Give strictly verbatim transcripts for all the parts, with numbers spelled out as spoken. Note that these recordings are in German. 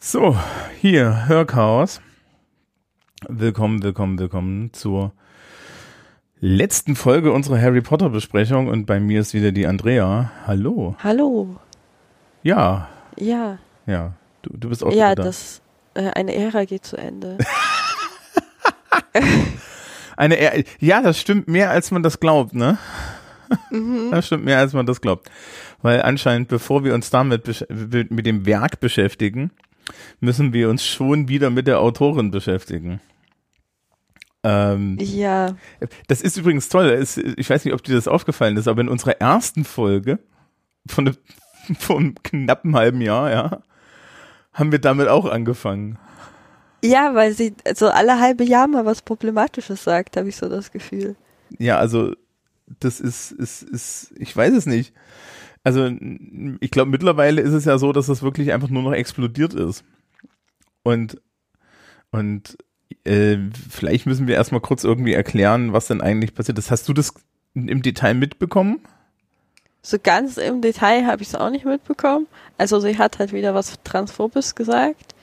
So, hier, Hörchaos. Willkommen, willkommen, willkommen zur letzten Folge unserer Harry Potter Besprechung und bei mir ist wieder die Andrea. Hallo. Hallo. Ja. Ja. Ja, du, du bist auch Ja, wieder da. das, äh, eine Ära geht zu Ende. Eine Ära, ja, das stimmt mehr, als man das glaubt, ne? Mhm. Das stimmt mehr, als man das glaubt. Weil anscheinend, bevor wir uns damit besch- mit dem Werk beschäftigen, müssen wir uns schon wieder mit der Autorin beschäftigen. Ähm, Ja. Das ist übrigens toll. Es, ich weiß nicht, ob dir das aufgefallen ist, aber in unserer ersten Folge von, ne, von einem knappen halben Jahr, ja, haben wir damit auch angefangen. Ja, weil sie so alle halbe Jahr mal was Problematisches sagt, habe ich so das Gefühl. Ja, also das ist, ist, ist, ich weiß es nicht. Also ich glaube, mittlerweile ist es ja so, dass das wirklich einfach nur noch explodiert ist. Und, und äh, vielleicht müssen wir erstmal kurz irgendwie erklären, was denn eigentlich passiert ist. Hast du das im Detail mitbekommen? So ganz im Detail habe ich es auch nicht mitbekommen. Also sie hat halt wieder was Transphobes gesagt.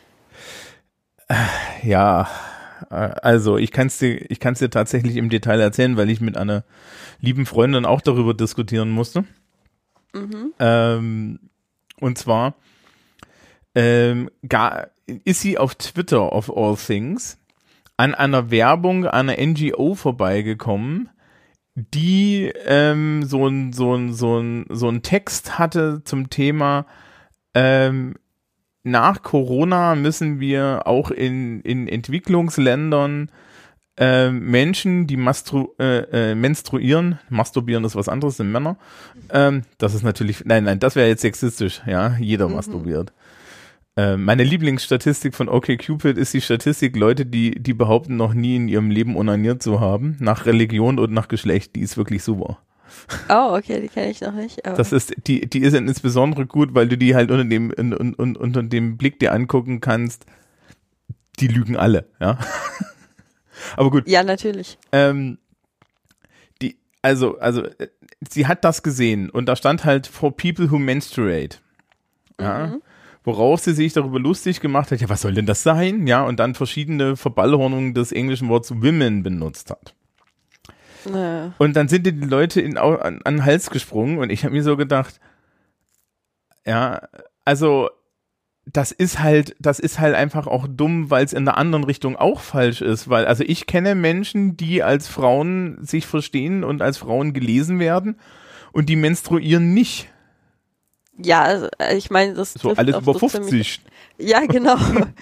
Ja, also ich kann es dir, ich kann es dir tatsächlich im Detail erzählen, weil ich mit einer lieben Freundin auch darüber diskutieren musste. Mhm. Ähm, und zwar ähm, gar, ist sie auf Twitter of all things an einer Werbung einer N G O vorbeigekommen, die ähm, so ein so ein so ein so ein Text hatte zum Thema ähm, nach Corona müssen wir auch in in Entwicklungsländern äh, Menschen, die mastru- äh, äh, menstruieren, masturbieren ist was anderes, sind Männer. Ähm, das ist natürlich, nein, nein, das wäre jetzt sexistisch, ja, jeder Mhm. masturbiert. Äh, meine Lieblingsstatistik von OkCupid ist die Statistik, Leute, die, die behaupten, noch nie in ihrem Leben onaniert zu haben, nach Religion und nach Geschlecht, die ist wirklich super. Oh, okay, die kenne ich noch nicht. Aber Das ist, die, die ist insbesondere gut, weil du die halt unter dem, un, un, un, unter dem Blick dir angucken kannst, die lügen alle, ja. Aber gut. ja, natürlich. Ähm, die, also, also, äh, sie hat das gesehen und da stand halt for people who menstruate. Ja. Mhm. Worauf sie sich darüber lustig gemacht hat, ja, was soll denn das sein? Ja, und dann verschiedene Verballhornungen des englischen Wortes women benutzt hat. Ja. Und dann sind dir die Leute in, an, an den Hals gesprungen und ich habe mir so gedacht, ja, also, das ist halt, das ist halt einfach auch dumm, weil es in der anderen Richtung auch falsch ist, weil, also ich kenne Menschen, die als Frauen sich verstehen und als Frauen gelesen werden und die menstruieren nicht. Ja, also, ich meine, das So trifft alles auf über so fünfzig. ziemlich- Ja, genau.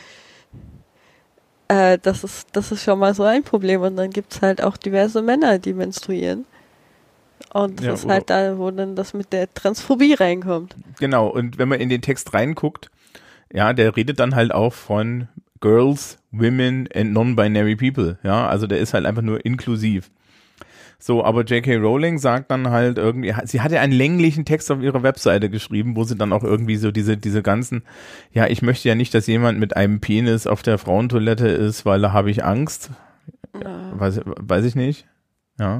äh, das ist, das ist schon mal so ein Problem. Und dann gibt's halt auch diverse Männer, die menstruieren. Und das Ja, ist oder- halt da, wo dann das mit der Transphobie reinkommt. Genau, und wenn man in den Text reinguckt, ja, der redet dann halt auch von Girls, Women and Non-Binary People, ja, also der ist halt einfach nur inklusiv. So, aber J K Rowling sagt dann halt irgendwie, sie hatte einen länglichen Text auf ihrer Webseite geschrieben, wo sie dann auch irgendwie so diese, diese ganzen, ja, ich möchte ja nicht, dass jemand mit einem Penis auf der Frauentoilette ist, weil da habe ich Angst. Ja. Weiß, weiß ich nicht, ja.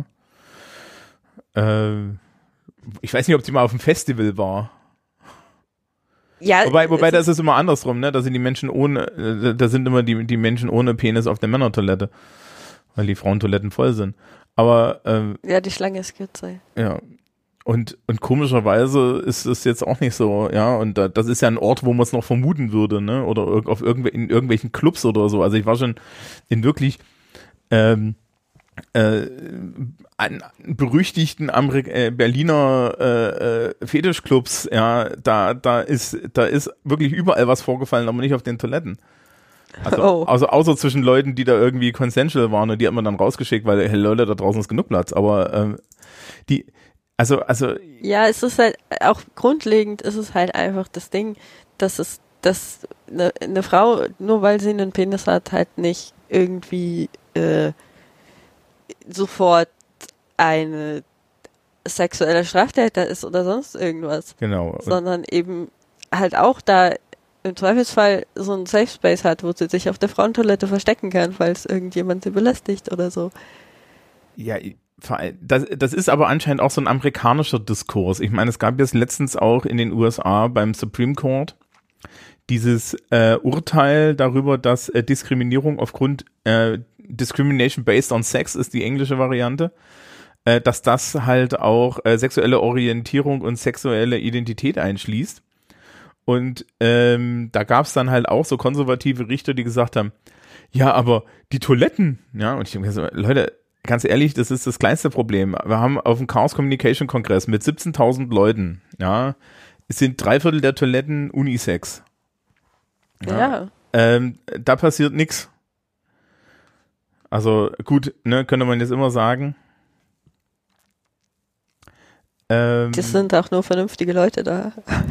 Äh, ich weiß nicht, ob sie mal auf dem Festival war. Ja, Wobei, wobei es das ist immer andersrum, ne? Da sind die Menschen ohne, äh, da sind immer die, die Menschen ohne Penis auf der Männertoilette, weil die Frauentoiletten voll sind. Aber ähm, ja, die Schlange ist kürzer. ja, und und komischerweise ist es jetzt auch nicht so, ja. Und da, das ist ja ein Ort, wo man es noch vermuten würde, ne? Oder irg- auf irgendw in irgendwelchen Clubs oder so. Also ich war schon in wirklich ähm, äh, an berüchtigten Amerik äh, Berliner äh, äh, Fetischclubs, ja, da da ist da ist wirklich überall was vorgefallen, aber nicht auf den Toiletten. Also Oh. außer, außer zwischen Leuten, die da irgendwie consensual waren und die hat man dann rausgeschickt, weil hey Leute, da draußen ist genug Platz. Aber ähm, die, also also Ja, es ist halt auch grundlegend, ist es halt einfach das Ding, dass es, dass eine, eine Frau, nur weil sie einen Penis hat, halt nicht irgendwie äh, sofort eine sexuelle Straftäter ist oder sonst irgendwas, genau. Und, sondern eben halt auch da im Zweifelsfall so einen Safe Space hat, wo sie sich auf der Frauentoilette verstecken kann, falls irgendjemand sie belästigt oder so. ja, das, das ist aber anscheinend auch so ein amerikanischer Diskurs. Ich meine, es gab jetzt letztens auch in den U S A beim Supreme Court dieses äh, Urteil darüber, dass äh, Diskriminierung aufgrund äh, Discrimination based on sex ist die englische Variante, äh, dass das halt auch äh, sexuelle Orientierung und sexuelle Identität einschließt. Und ähm, da gab es dann halt auch so konservative Richter, die gesagt haben, ja, aber die Toiletten, ja, und ich habe gesagt, Leute, ganz ehrlich, das ist das kleinste Problem. Wir haben auf dem Chaos Communication Kongress mit siebzehntausend Leuten, ja, es sind drei Viertel der Toiletten Unisex. Ja. ja. Ähm, da passiert nichts. Also gut, ne, könnte man jetzt immer sagen. Ähm, Das sind auch nur vernünftige Leute da.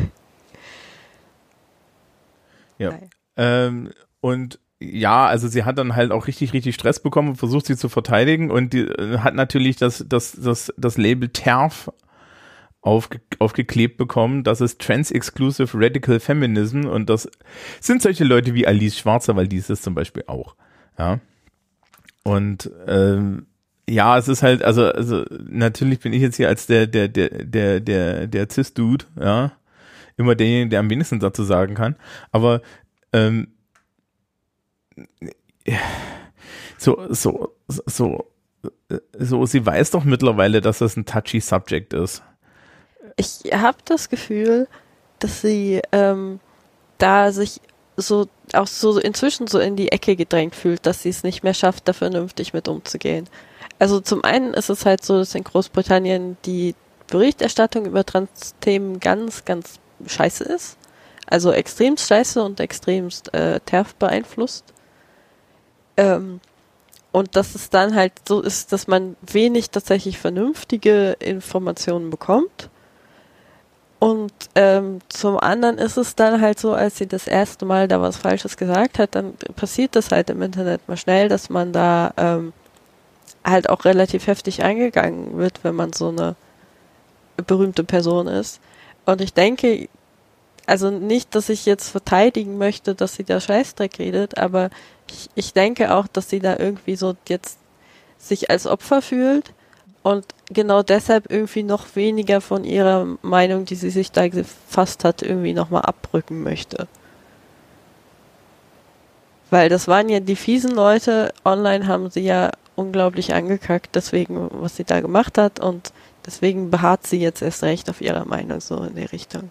ja. Ähm, und ja, also sie hat dann halt auch richtig, richtig Stress bekommen und versucht, sie zu verteidigen und die äh, hat natürlich das, das, das, das Label T E R F aufge, aufgeklebt bekommen. Das ist Trans-Exclusive Radical Feminism und das sind solche Leute wie Alice Schwarzer, weil die ist es zum Beispiel auch. Ja. Und ähm, ja, es ist halt, also, also natürlich bin ich jetzt hier als der, der, der, der, der, der Cis-Dude, ja, immer derjenige, der am wenigsten dazu sagen kann. Aber ähm, so, so, so, so, sie weiß doch mittlerweile, dass das ein touchy Subject ist. Ich habe das Gefühl, dass sie ähm, da sich so auch so inzwischen so in die Ecke gedrängt fühlt, dass sie es nicht mehr schafft, da vernünftig mit umzugehen. Also zum einen ist es halt so, dass in Großbritannien die Berichterstattung über Trans-Themen ganz, ganz scheiße ist. Also extremst scheiße und extremst äh, T E R F beeinflusst. Ähm, und dass es dann halt so ist, dass man wenig tatsächlich vernünftige Informationen bekommt. Und ähm, zum anderen ist es dann halt so, als sie das erste Mal da was Falsches gesagt hat, dann passiert das halt im Internet mal schnell, dass man da ähm, halt auch relativ heftig eingegangen wird, wenn man so eine berühmte Person ist. Und ich denke, also nicht, dass ich jetzt verteidigen möchte, dass sie da Scheißdreck redet, aber ich, ich denke auch, dass sie da irgendwie so jetzt sich als Opfer fühlt und genau deshalb irgendwie noch weniger von ihrer Meinung, die sie sich da gefasst hat, irgendwie nochmal abrücken möchte. Weil das waren ja die fiesen Leute, online haben sie ja unglaublich angekackt, deswegen, was sie da gemacht hat und deswegen beharrt sie jetzt erst recht auf ihrer Meinung so in der Richtung.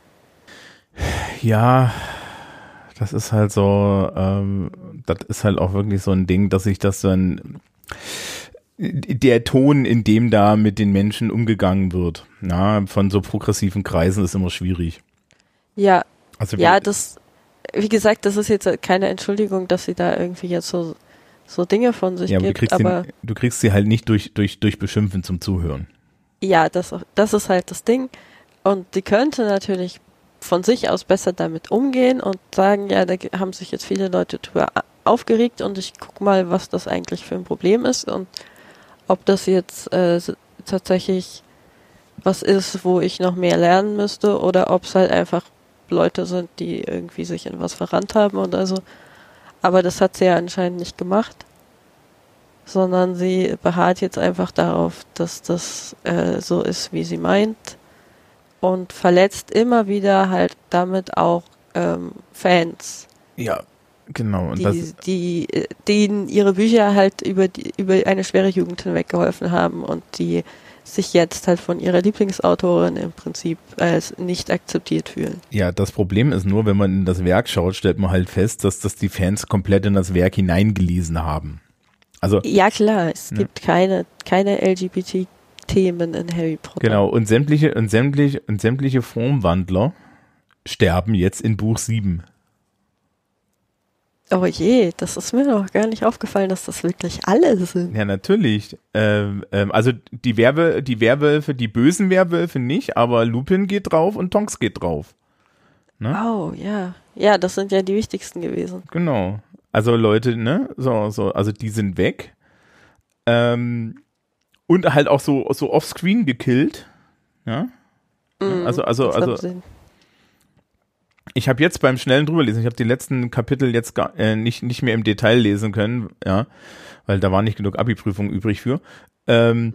Ja, das ist halt so, ähm, das ist halt auch wirklich so ein Ding, dass sich das dann, der Ton, in dem da mit den Menschen umgegangen wird, na, von so progressiven Kreisen ist immer schwierig. Ja, also ja, das, wie gesagt, das ist jetzt keine Entschuldigung, dass sie da irgendwie jetzt so, so Dinge von sich ja, aber gibt, du kriegst aber den, du kriegst sie halt nicht durch, durch, durch Beschimpfen zum Zuhören. Ja, das, das ist halt das Ding. Und die könnte natürlich von sich aus besser damit umgehen und sagen, ja, da haben sich jetzt viele Leute drüber aufgeregt und ich guck mal, was das eigentlich für ein Problem ist und ob das jetzt äh, tatsächlich was ist, wo ich noch mehr lernen müsste oder ob es halt einfach Leute sind, die irgendwie sich in was verrannt haben oder so. Aber das hat sie ja anscheinend nicht gemacht, sondern sie beharrt jetzt einfach darauf, dass das äh, so ist, wie sie meint und verletzt immer wieder halt damit auch ähm, Fans. Ja, genau. Und die, das, die, denen ihre Bücher halt über die, über eine schwere Jugend hinweg geholfen haben und die sich jetzt halt von ihrer Lieblingsautorin im Prinzip als nicht akzeptiert fühlen. Ja, das Problem ist nur, wenn man in das Werk schaut, stellt man halt fest, dass das die Fans komplett in das Werk hineingelesen haben. Also, ja klar, es ne? gibt keine, keine L G B T-Themen in Harry Potter. Genau, und sämtliche, und sämtliche, und sämtliche Formwandler sterben jetzt in Buch sieben. Oh je, das ist mir noch gar nicht aufgefallen, dass das wirklich alle sind. Ja, natürlich. Ähm, ähm, also die, Werbe, die Werwölfe, die bösen Werwölfe nicht, aber Lupin geht drauf und Tonks geht drauf. Ne? Oh, ja. Ja, das sind ja die wichtigsten gewesen. Genau. Also Leute, ne, so, so, also die sind weg. Ähm, und halt auch so, so offscreen gekillt. Ja. Mm, also, also, also. Ich habe jetzt beim schnellen drüberlesen, ich habe die letzten Kapitel jetzt gar, äh, nicht, nicht mehr im Detail lesen können, ja, weil da war nicht genug Abi-Prüfung übrig für. Ähm,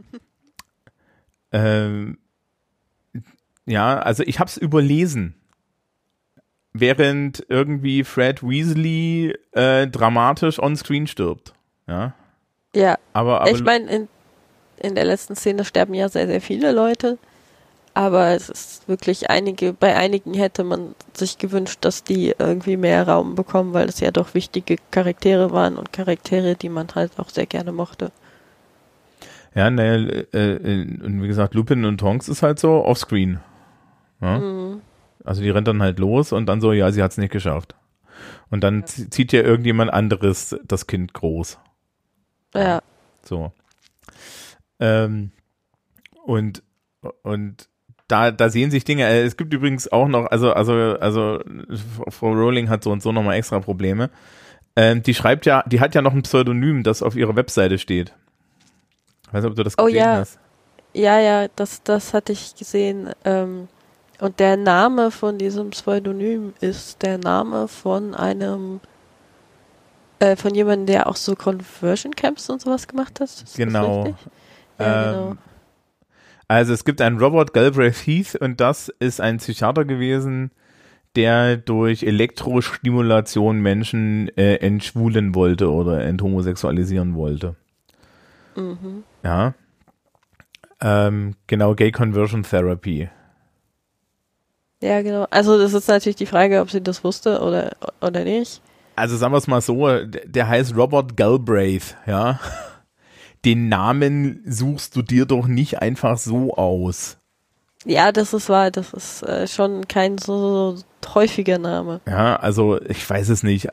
ähm, ja, also ich habe es überlesen. während irgendwie Fred Weasley äh, dramatisch on-screen stirbt. Ja. Ja, aber, aber ich meine, in, in der letzten Szene sterben ja sehr, sehr viele Leute, aber es ist wirklich einige, bei einigen hätte man sich gewünscht, dass die irgendwie mehr Raum bekommen, weil es ja doch wichtige Charaktere waren und Charaktere, die man halt auch sehr gerne mochte. Ja, naja, äh, und wie gesagt, Lupin und Tonks ist halt so offscreen. Ja? Mhm. Also die rennt dann halt los und dann so, ja, sie hat es nicht geschafft. Und dann ja. zieht ja irgendjemand anderes das Kind groß. Ja. So. Ähm, und und da da sehen sich Dinge. Äh, es gibt übrigens auch noch, also also also Frau Rowling hat so und so nochmal extra Probleme. Ähm, die schreibt ja, die hat ja noch ein Pseudonym, das auf ihrer Webseite steht. Ich weiß nicht, ob du das gesehen oh, ja. hast. Ja, ja, das das hatte ich gesehen. Ähm, und der Name von diesem Pseudonym ist der Name von einem Äh, von jemandem, der auch so Conversion Camps und sowas gemacht hat. Ist genau. Das ja, ähm, genau. Also es gibt einen Robert Galbraith Heath und das ist ein Psychiater gewesen, der durch Elektrostimulation Menschen äh, entschwulen wollte oder enthomosexualisieren wollte. Mhm. Ja. Ähm, genau, Gay Conversion Therapy. Ja, genau. Also das ist natürlich die Frage, ob sie das wusste oder, oder nicht. Also sagen wir es mal so, der, der heißt Robert Galbraith, ja. Den Namen suchst du dir doch nicht einfach so aus. Ja, das ist wahr. Das ist äh, schon kein so, so häufiger Name. Ja, also ich weiß es nicht.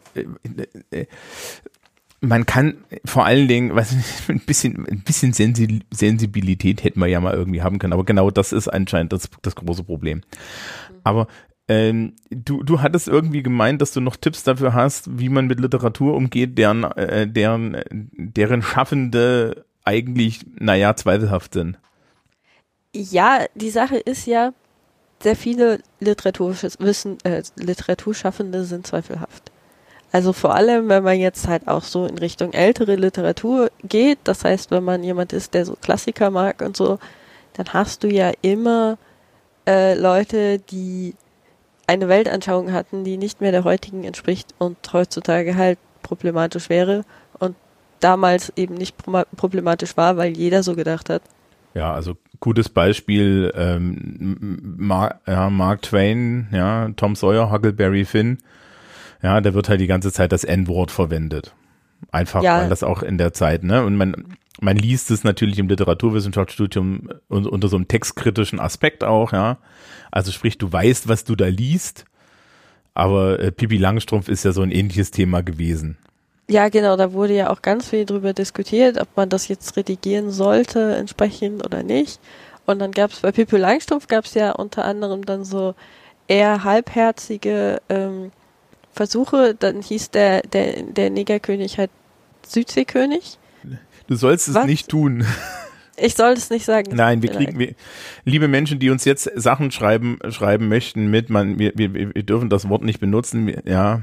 Man kann vor allen Dingen, weiß nicht, ein bisschen, ein bisschen Sensi- Sensibilität hätten wir ja mal irgendwie haben können, aber genau das ist anscheinend das, das große Problem. Mhm. Aber ähm, du, du hattest irgendwie gemeint, dass du noch Tipps dafür hast, wie man mit Literatur umgeht, deren, äh, deren, deren Schaffende eigentlich, naja, zweifelhaft sind. Ja, die Sache ist ja, sehr viele Literaturwissen, äh, Literaturschaffende sind zweifelhaft. Also vor allem, wenn man jetzt halt auch so in Richtung ältere Literatur geht, das heißt, wenn man jemand ist, der so Klassiker mag und so, dann hast du ja immer äh, Leute, die eine Weltanschauung hatten, die nicht mehr der heutigen entspricht und heutzutage halt problematisch wäre und damals eben nicht problematisch war, weil jeder so gedacht hat. Ja, also gutes Beispiel, ähm, Mark, ja, Mark Twain, ja, Tom Sawyer, Huckleberry Finn, ja, da wird halt die ganze Zeit das N-Wort verwendet. Einfach, ja. Weil das auch in der Zeit, ne, und man, man liest es natürlich im Literaturwissenschaftsstudium unter so einem textkritischen Aspekt auch, ja. Also sprich, du weißt, was du da liest, aber äh, Pippi Langstrumpf ist ja so ein ähnliches Thema gewesen. Ja, genau, da wurde ja auch ganz viel drüber diskutiert, ob man das jetzt redigieren sollte entsprechend oder nicht. Und dann gab es bei Pippi Langstrumpf gab es ja unter anderem dann so eher halbherzige ähm, Versuche. Dann hieß der, der, der Negerkönig halt Südseekönig. Du sollst es Was? nicht tun. Ich soll es nicht sagen. Nein, wir kriegen, wir, liebe Menschen, die uns jetzt Sachen schreiben, schreiben möchten mit, man, wir, wir, wir dürfen das Wort nicht benutzen, wir, ja,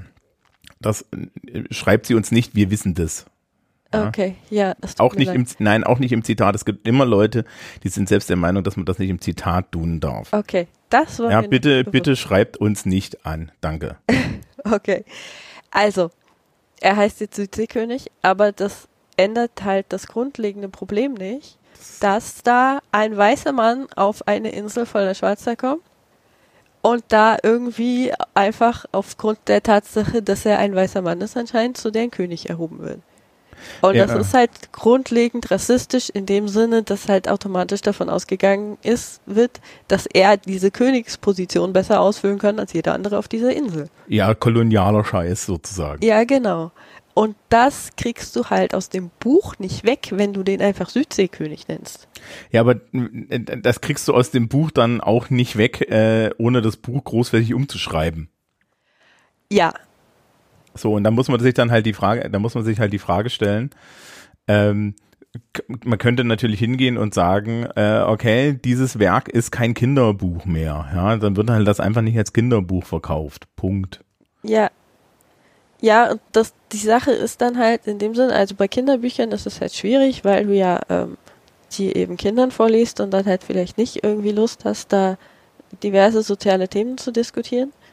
das äh, schreibt sie uns nicht, wir wissen das. Ja. Okay, ja, das tut auch mir nicht leid. im, nein, auch nicht im Zitat. Es gibt immer Leute, die sind selbst der Meinung, dass man das nicht im Zitat tun darf. Okay, das war Ja, mir bitte, nicht bitte schreibt uns nicht an. Danke. Okay, also, er heißt jetzt Südseekönig, aber das ändert halt das grundlegende Problem nicht, dass da ein weißer Mann auf eine Insel voller Schwarzer kommt und da irgendwie einfach aufgrund der Tatsache, dass er ein weißer Mann ist, anscheinend zu deren König erhoben wird. Und ja. das ist halt grundlegend rassistisch in dem Sinne, dass halt automatisch davon ausgegangen ist, wird, dass er diese Königsposition besser ausfüllen kann als jeder andere auf dieser Insel. Ja, kolonialer Scheiß sozusagen. Ja, genau. Und das kriegst du halt aus dem Buch nicht weg, wenn du den einfach Südseekönig nennst. Ja, aber das kriegst du aus dem Buch dann auch nicht weg, äh, ohne das Buch großflächig umzuschreiben. Ja. So, und da muss man sich dann halt die Frage, da muss man sich halt die Frage stellen, ähm, man könnte natürlich hingehen und sagen, äh, okay, dieses Werk ist kein Kinderbuch mehr, ja, dann wird halt das einfach nicht als Kinderbuch verkauft, Punkt. Ja, ja, und das, die Sache ist dann halt in dem Sinn, also bei Kinderbüchern ist es halt schwierig, weil du ja ähm, die eben Kindern vorliest und dann halt vielleicht nicht irgendwie Lust hast, da diverse soziale Themen zu diskutieren.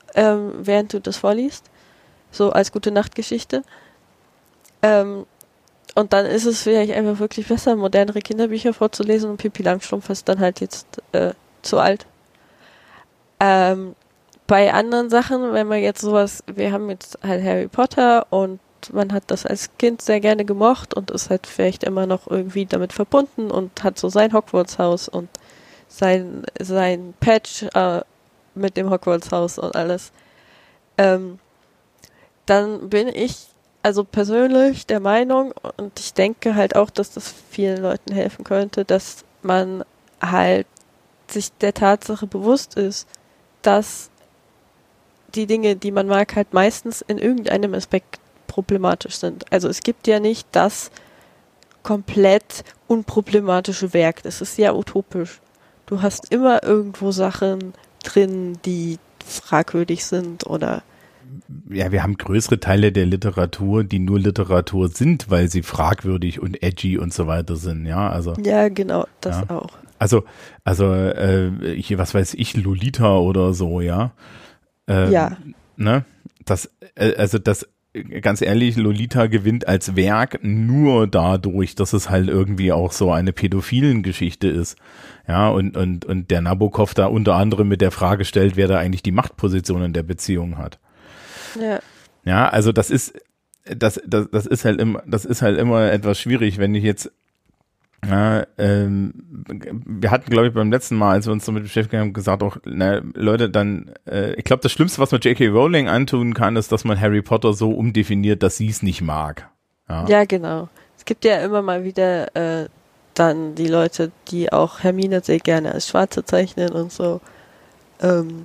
ähm, während du das vorliest, so als gute Nachtgeschichte. Ähm, und dann ist es vielleicht einfach wirklich besser, modernere Kinderbücher vorzulesen und Pippi Langstrumpf ist dann halt jetzt äh, zu alt. Ähm, bei anderen Sachen, wenn man jetzt sowas, wir haben jetzt halt Harry Potter und man hat das als Kind sehr gerne gemocht und ist halt vielleicht immer noch irgendwie damit verbunden und hat so sein Hogwarts-Haus und sein, sein Patch äh, mit dem Hogwarts-Haus und alles. Ähm, dann bin ich also persönlich der Meinung und ich denke halt auch, dass das vielen Leuten helfen könnte, dass man halt sich der Tatsache bewusst ist, dass die Dinge, die man mag, halt meistens in irgendeinem Aspekt problematisch sind. Also es gibt ja nicht das komplett unproblematische Werk. Das ist ja utopisch. Du hast immer irgendwo Sachen drin, die fragwürdig sind oder ja, wir haben größere Teile der Literatur, die nur Literatur sind, weil sie fragwürdig und edgy und so weiter sind, ja, also. Ja, genau, das ja. auch. Also, also, äh, hier, was weiß ich, Lolita oder so, ja. Ähm, ja. Ne, das, äh, also das, ganz ehrlich, Lolita gewinnt als Werk nur dadurch, dass es halt irgendwie auch so eine pädophilen Geschichte ist. Ja, und, und, und der Nabokov da unter anderem mit der Frage stellt, wer da eigentlich die Machtposition in der Beziehung hat. Ja. Ja, also das ist, das, das, das ist halt immer, das ist halt immer etwas schwierig, wenn ich jetzt, ja, ähm, wir hatten, glaube ich, beim letzten Mal, als wir uns damit beschäftigt haben, gesagt auch, na, Leute, dann, äh, ich glaube, das Schlimmste, was man J K. Rowling antun kann, ist, dass man Harry Potter so umdefiniert, dass sie es nicht mag. Ja. ja, genau. Es gibt ja immer mal wieder äh, dann die Leute, die auch Hermine sehr gerne als Schwarze zeichnen und so. Ähm,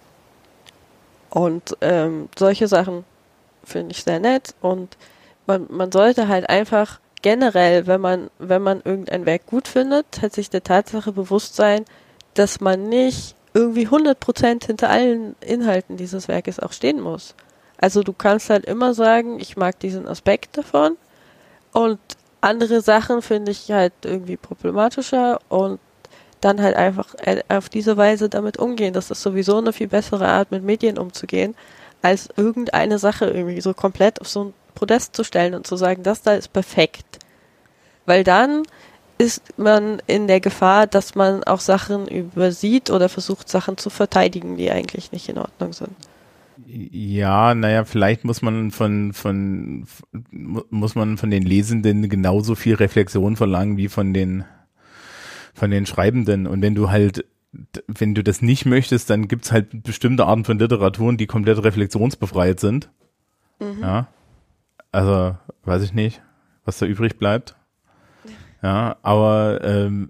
und ähm, solche Sachen finde ich sehr nett und man, man sollte halt einfach generell, wenn man, wenn man irgendein Werk gut findet, halt sich der Tatsache bewusst sein, dass man nicht irgendwie hundert Prozent hinter allen Inhalten dieses Werkes auch stehen muss. Also du kannst halt immer sagen, ich mag diesen Aspekt davon und andere Sachen finde ich halt irgendwie problematischer und dann halt einfach auf diese Weise damit umgehen. Das ist sowieso eine viel bessere Art, mit Medien umzugehen, als irgendeine Sache irgendwie so komplett auf so ein Podest zu stellen und zu sagen, das da ist perfekt. Weil dann ist man in der Gefahr, dass man auch Sachen übersieht oder versucht, Sachen zu verteidigen, die eigentlich nicht in Ordnung sind. Ja, naja, vielleicht muss man von, von, muss man von den Lesenden genauso viel Reflexion verlangen wie von den, von den Schreibenden. Und wenn du halt, wenn du das nicht möchtest, dann gibt's halt bestimmte Arten von Literaturen, die komplett reflexionsbefreit sind. Mhm. Ja. Also, weiß ich nicht, was da übrig bleibt. Ja, aber ähm,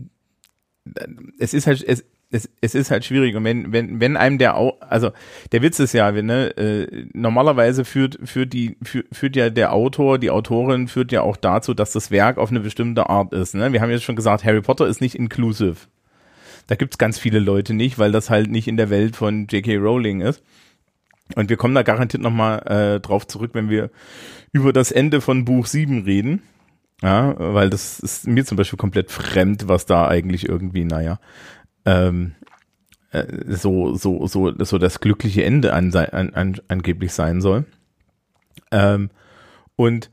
es ist halt, es, es, es ist halt schwierig. Und wenn, wenn, wenn einem der, Au- also der Witz ist ja, ne, äh, normalerweise führt, führt die, führt, führt ja der Autor, die Autorin führt ja auch dazu, dass das Werk auf eine bestimmte Art ist. Ne? Wir haben jetzt schon gesagt, Harry Potter ist nicht inclusive. Da gibt's ganz viele Leute nicht, weil das halt nicht in der Welt von J K. Rowling ist. Und wir kommen da garantiert nochmal äh, drauf zurück, wenn wir über das Ende von Buch sieben reden. Ja, weil das ist mir zum Beispiel komplett fremd, was da eigentlich irgendwie, naja, ähm, äh, so, so, so, so das glückliche Ende an, an, an, angeblich sein soll. Ähm, und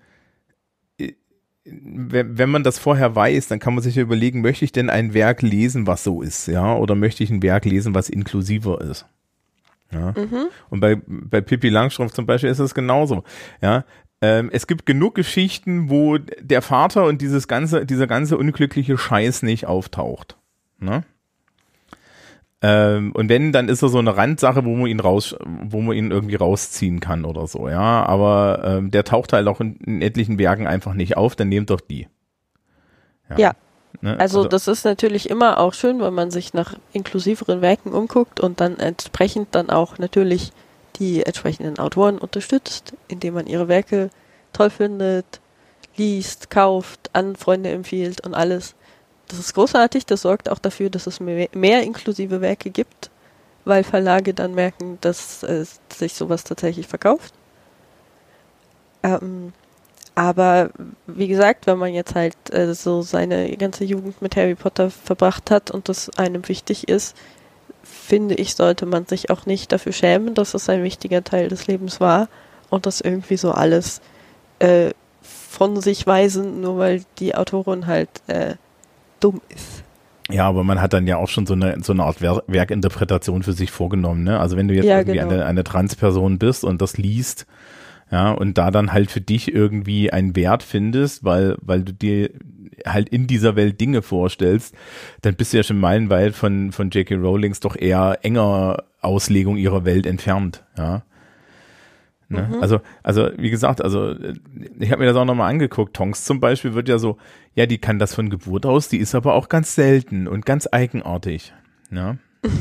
wenn man das vorher weiß, dann kann man sich ja überlegen, möchte ich denn ein Werk lesen, was so ist, ja, oder möchte ich ein Werk lesen, was inklusiver ist? Ja. Mhm. Und bei, bei Pippi Langstrumpf zum Beispiel ist es genauso, ja. Ähm, es gibt genug Geschichten, wo der Vater und dieses ganze, dieser ganze unglückliche Scheiß nicht auftaucht, ne? Ähm, und wenn, dann ist er so eine Randsache, wo man ihn raus, wo man ihn irgendwie rausziehen kann oder so, ja. Aber ähm, der taucht halt auch in, in etlichen Werken einfach nicht auf, dann nehmt doch die. Ja. ja. Ne? Also, also das ist natürlich immer auch schön, wenn man sich nach inklusiveren Werken umguckt und dann entsprechend dann auch natürlich die entsprechenden Autoren unterstützt, indem man ihre Werke toll findet, liest, kauft, an Freunde empfiehlt und alles. Das ist großartig, das sorgt auch dafür, dass es mehr, mehr inklusive Werke gibt, weil Verlage dann merken, dass äh, sich sowas tatsächlich verkauft. Ähm, aber wie gesagt, wenn man jetzt halt äh, so seine ganze Jugend mit Harry Potter verbracht hat und das einem wichtig ist, finde ich, sollte man sich auch nicht dafür schämen, dass es ein wichtiger Teil des Lebens war und das irgendwie so alles äh, von sich weisen, nur weil die Autorin halt äh, dumm ist. Ja, aber man hat dann ja auch schon so eine, so eine Art Wer- Werkinterpretation für sich vorgenommen, ne? Also wenn du jetzt Ja, irgendwie genau. eine, eine Transperson bist und das liest, ja, und da dann halt für dich irgendwie einen Wert findest, weil, weil du dir halt in dieser Welt Dinge vorstellst, dann bist du ja schon meilenweit von, von J K. Rowlings doch eher enger Auslegung ihrer Welt entfernt, ja. Ne? Mhm. Also, also wie gesagt, also ich habe mir das auch nochmal angeguckt. Tonks zum Beispiel wird ja so, ja, die kann das von Geburt aus, die ist aber auch ganz selten und ganz eigenartig. Ja,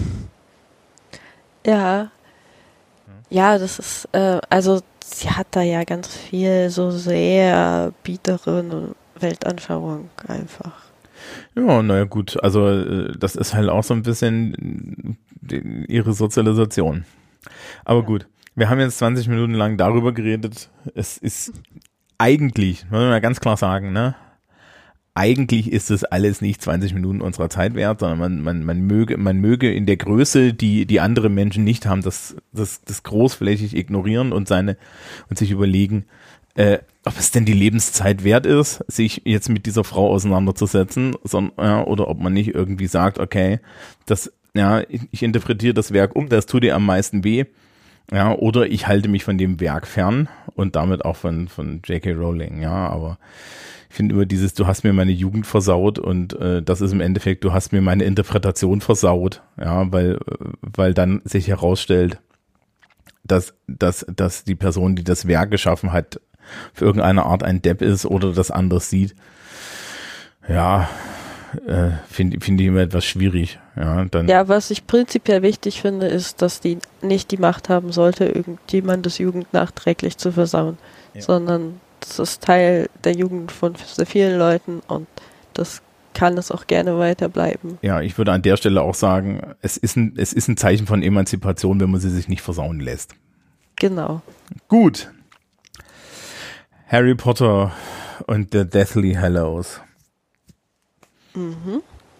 Ja. Ja, das ist, äh, also sie hat da ja ganz viel so sehr biedere Weltanschauung einfach. ja, naja gut, also äh, das ist halt auch so ein bisschen die, ihre Sozialisation. Aber Ja. gut, wir haben jetzt zwanzig Minuten lang darüber geredet. Es ist eigentlich, muss man mal ganz klar sagen, ne? Eigentlich ist das alles nicht zwanzig Minuten unserer Zeit wert, sondern man, man, man möge, man möge in der Größe, die, die andere Menschen nicht haben, das, das, das großflächig ignorieren und seine, und sich überlegen, äh, ob es denn die Lebenszeit wert ist, sich jetzt mit dieser Frau auseinanderzusetzen, sondern, ja, oder ob man nicht irgendwie sagt, okay, das, ja, ich, ich interpretiere das Werk um, das tut dir am meisten weh, ja, oder ich halte mich von dem Werk fern und damit auch von, von J K. Rowling, ja, aber ich finde immer dieses, du hast mir meine Jugend versaut und äh, das ist im Endeffekt, du hast mir meine Interpretation versaut, ja, weil, weil dann sich herausstellt, dass, dass, dass die Person, die das Werk geschaffen hat, für irgendeine Art ein Depp ist oder das anders sieht. Ja, äh, finde finde ich immer etwas schwierig. Ja, dann, Ja, was ich prinzipiell wichtig finde, ist, dass die nicht die Macht haben sollte, irgendjemandes Jugend nachträglich zu versauen, Ja. sondern das ist Teil der Jugend von sehr vielen Leuten und das kann es auch gerne weiter bleiben. ja, ich würde an der Stelle auch sagen, es ist ein, es ist ein Zeichen von Emanzipation, wenn man sie sich nicht versauen lässt. Genau. Gut. Harry Potter und the Deathly Hallows. Mhm.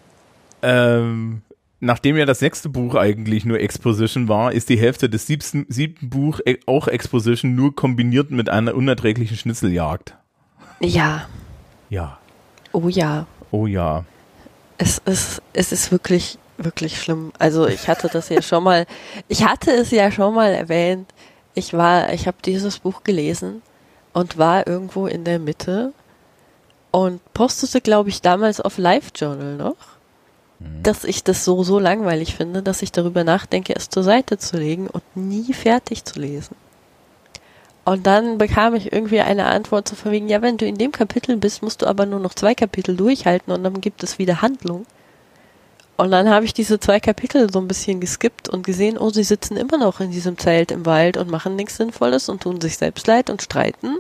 Ähm, nachdem ja das sechste Buch eigentlich nur Exposition war, ist die Hälfte des siebten, siebten Buch e- auch Exposition, nur kombiniert mit einer unerträglichen Schnitzeljagd. Ja. Ja. Oh ja. Oh ja. Es ist, es ist wirklich, wirklich schlimm. Also ich hatte das ja schon mal, ich hatte es ja schon mal erwähnt. Ich war, ich habe dieses Buch gelesen und war irgendwo in der Mitte und postete, glaube ich, damals auf LiveJournal noch, dass ich das so, so langweilig finde, dass ich darüber nachdenke, es zur Seite zu legen und nie fertig zu lesen. Und dann bekam ich irgendwie eine Antwort zu verwegen, ja, wenn du in dem Kapitel bist, musst du aber nur noch zwei Kapitel durchhalten und dann gibt es wieder Handlung. Und dann habe ich diese zwei Kapitel so ein bisschen geskippt und gesehen, oh, sie sitzen immer noch in diesem Zelt im Wald und machen nichts Sinnvolles und tun sich selbst leid und streiten.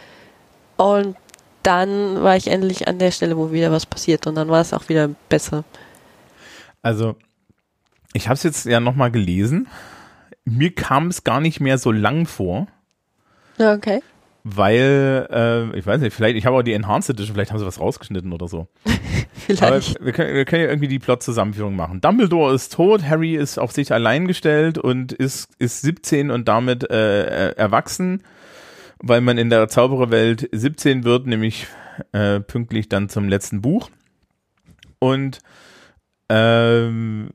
Und dann war ich endlich an der Stelle, wo wieder was passiert und dann war es auch wieder besser. Also, ich habe es jetzt ja nochmal gelesen. Mir kam es gar nicht mehr so lang vor, Okay. weil, äh, ich weiß nicht, vielleicht, ich habe auch die Enhanced Edition, vielleicht haben sie was rausgeschnitten oder so. Aber Vielleicht. wir können, wir können ja irgendwie die Plot-Zusammenführung machen. Dumbledore ist tot, Harry ist auf sich allein gestellt und ist, ist siebzehn und damit äh, erwachsen, weil man in der Zaubererwelt siebzehn wird, nämlich äh, pünktlich dann zum letzten Buch. Und ähm,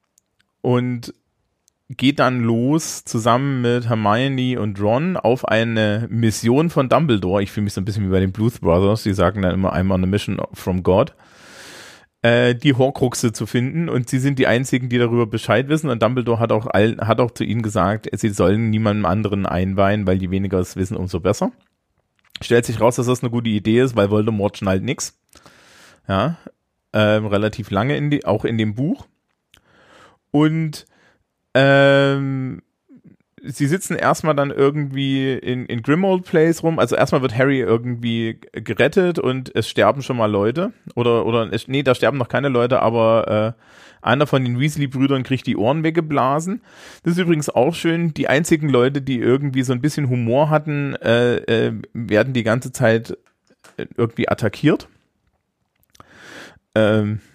und geht dann los zusammen mit Hermione und Ron auf eine Mission von Dumbledore. Ich fühle mich so ein bisschen wie bei den Bluth Brothers, die sagen dann immer I'm on a mission from God, äh, die Horcruxe zu finden und sie sind die einzigen, die darüber Bescheid wissen und Dumbledore hat auch allen, hat auch zu ihnen gesagt, sie sollen niemandem anderen einweihen, weil je weniger es wissen, umso besser. Stellt sich raus, dass das eine gute Idee ist, weil Voldemort schnallt nix. Ja, ähm, relativ lange in die, auch in dem Buch. Und ähm, sie sitzen erstmal dann irgendwie in, in Grimmauld Place rum. Also erstmal wird Harry irgendwie gerettet und es sterben schon mal Leute. Oder, oder es, nee, da sterben noch keine Leute, aber äh, einer von den Weasley-Brüdern kriegt die Ohren weggeblasen. Das ist übrigens auch schön. Die einzigen Leute, die irgendwie so ein bisschen Humor hatten, äh, äh, werden die ganze Zeit irgendwie attackiert. Ähm,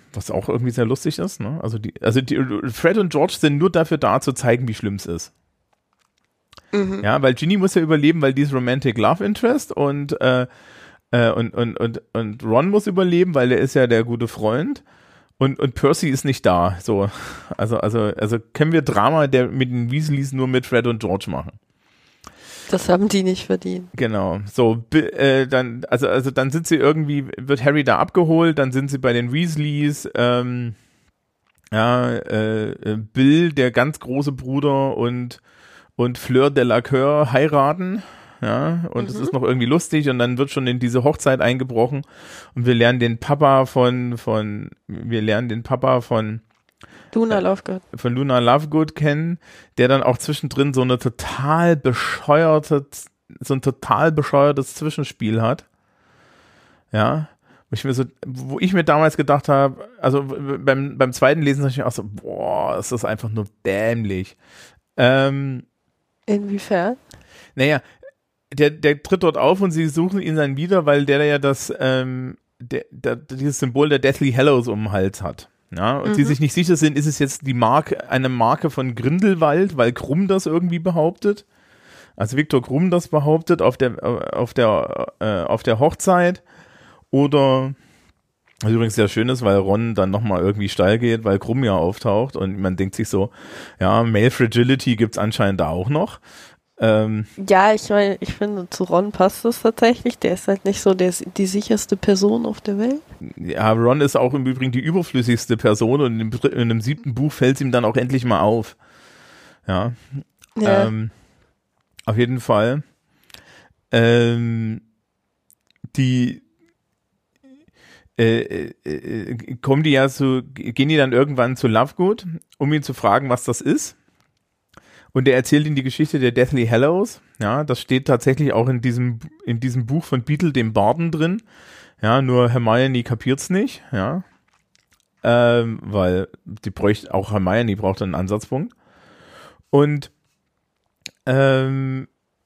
was auch irgendwie sehr lustig ist, ne? Also die, also die, Fred und George sind nur dafür da, zu zeigen, wie schlimm es ist. Mhm. Ja, weil Ginny muss ja überleben, weil die ist Romantic Love Interest und, äh, äh, und, und, und, und Ron muss überleben, weil der ist ja der gute Freund. Und, und Percy ist nicht da. So, also, also, also können wir Drama der mit den Weasleys nur mit Fred und George machen. Das haben die nicht verdient. Genau. So, äh, dann, also, also dann sind sie irgendwie, wird Harry da abgeholt, dann sind sie bei den Weasleys, ähm, ja, äh, Bill, der ganz große Bruder und, und Fleur de la Coeur heiraten. Ja, und es mhm. ist noch irgendwie lustig und dann wird schon in diese Hochzeit eingebrochen und wir lernen den Papa von, von, wir lernen den Papa von Luna Lovegood. Äh, von Luna Lovegood kennen, der dann auch zwischendrin so eine total bescheuerte, so ein total bescheuertes Zwischenspiel hat. Ja, wo ich mir so, wo ich mir damals gedacht habe, also beim, beim zweiten Lesen dachte ich mir auch so, boah, ist das einfach nur dämlich. Ähm, Inwiefern? Naja, Der, der tritt dort auf und sie suchen ihn dann wieder, weil der ja das, ähm, der, der, dieses Symbol der Deathly Hallows um den Hals hat. Ja, und mhm. sie sich nicht sicher sind, ist es jetzt die Marke, eine Marke von Grindelwald, weil Krumm das irgendwie behauptet. Also Viktor Krumm das behauptet auf der, auf der, äh, auf der Hochzeit. Oder, was übrigens sehr schön ist, weil Ron dann nochmal irgendwie steil geht, weil Krumm ja auftaucht und man denkt sich so, ja, Male Fragility gibt's anscheinend da auch noch. Ähm, ja, ich meine, ich finde, zu Ron passt es tatsächlich. Der ist halt nicht so der, die sicherste Person auf der Welt. Ja, Ron ist auch im Übrigen die überflüssigste Person und in dem, in dem siebten Buch fällt es ihm dann auch endlich mal auf. Ja. ja. Ähm, auf jeden Fall. Ähm, die äh, äh, kommen die ja zu, gehen die dann irgendwann zu Lovegood, um ihn zu fragen, was das ist. Und er erzählt ihnen die Geschichte der Deathly Hallows. Ja, das steht tatsächlich auch in diesem, in diesem Buch von Beetle, dem Barden, drin. Ja, nur Hermione kapiert's nicht. Ja, ähm, weil die bräuchte, auch Hermione braucht einen Ansatzpunkt. Und, ähm,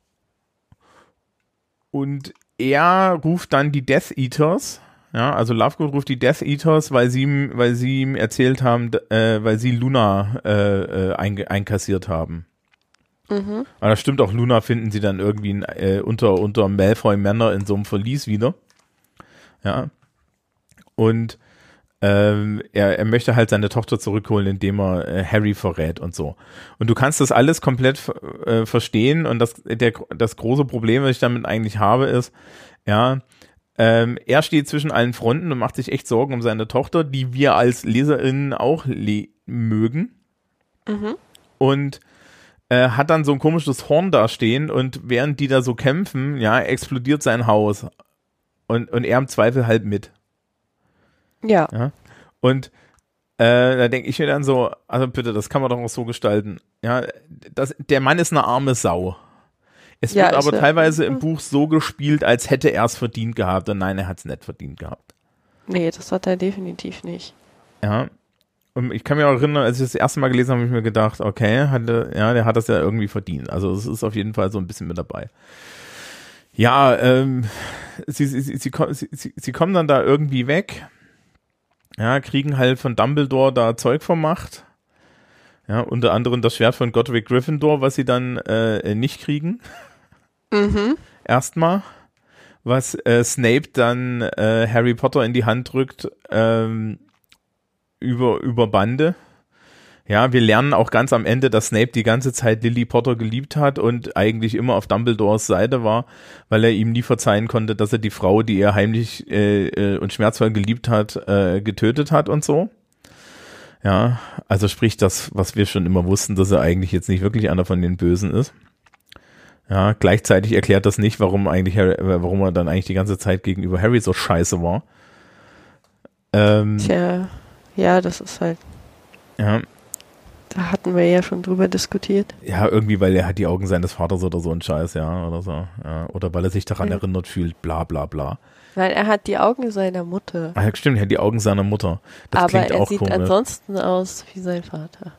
und er ruft dann die Death Eaters. Ja, also Lovegood ruft die Death Eaters, weil sie ihm, weil sie ihm erzählt haben, äh, weil sie Luna äh, äh, ein, einkassiert haben. Mhm. Aber das stimmt auch, Luna finden sie dann irgendwie in, äh, unter, unter Malfoy Manor in so einem Verlies wieder. Ja. Und ähm, er, er möchte halt seine Tochter zurückholen, indem er äh, Harry verrät und so. Und du kannst das alles komplett äh, verstehen und das, der, das große Problem, was ich damit eigentlich habe, ist, ja, ähm, er steht zwischen allen Fronten und macht sich echt Sorgen um seine Tochter, die wir als LeserInnen auch le- mögen. Mhm. Und äh, hat dann so ein komisches Horn da stehen und während die da so kämpfen, ja, explodiert sein Haus. Und, und er im Zweifel halt mit. Ja. ja? Und äh, da denke ich mir dann so, also bitte, das kann man doch auch so gestalten. Ja, das, der Mann ist eine arme Sau. Es ja, wird aber teilweise im Buch so gespielt, als hätte er es verdient gehabt. Und nein, er hat es nicht verdient gehabt. Nee, das hat er definitiv nicht. Ja. Und ich kann mich auch erinnern, als ich das erste Mal gelesen habe, habe ich mir gedacht, okay, hatte, ja, der hat das ja irgendwie verdient. Also es ist auf jeden Fall so ein bisschen mit dabei. Ja, ähm, sie, sie, sie, sie, sie, sie kommen dann da irgendwie weg. Ja, kriegen halt von Dumbledore da Zeug vermacht. Ja, unter anderem das Schwert von Godric Gryffindor, was sie dann äh, nicht kriegen. Mhm. Erstmal. Was äh, Snape dann äh, Harry Potter in die Hand drückt, ähm, über, über Bande. Ja, wir lernen auch ganz am Ende, dass Snape die ganze Zeit Lily Potter geliebt hat und eigentlich immer auf Dumbledores Seite war, weil er ihm nie verzeihen konnte, dass er die Frau, die er heimlich äh, äh, und schmerzvoll geliebt hat, äh, getötet hat und so. Ja, also sprich das, was wir schon immer wussten, dass er eigentlich jetzt nicht wirklich einer von den Bösen ist. Ja, gleichzeitig erklärt das nicht, warum eigentlich Harry, warum er dann eigentlich die ganze Zeit gegenüber Harry so scheiße war. Ähm, Tja, ja, das ist halt. Ja. Da hatten wir ja schon drüber diskutiert. Ja, irgendwie, weil er hat die Augen seines Vaters oder so ein Scheiß, ja, oder so. Ja, oder weil er sich daran ja. erinnert fühlt, bla bla bla. Weil er hat die Augen seiner Mutter. Ah, stimmt, er hat die Augen seiner Mutter. Das aber klingt er auch sieht komisch. ansonsten aus wie sein Vater.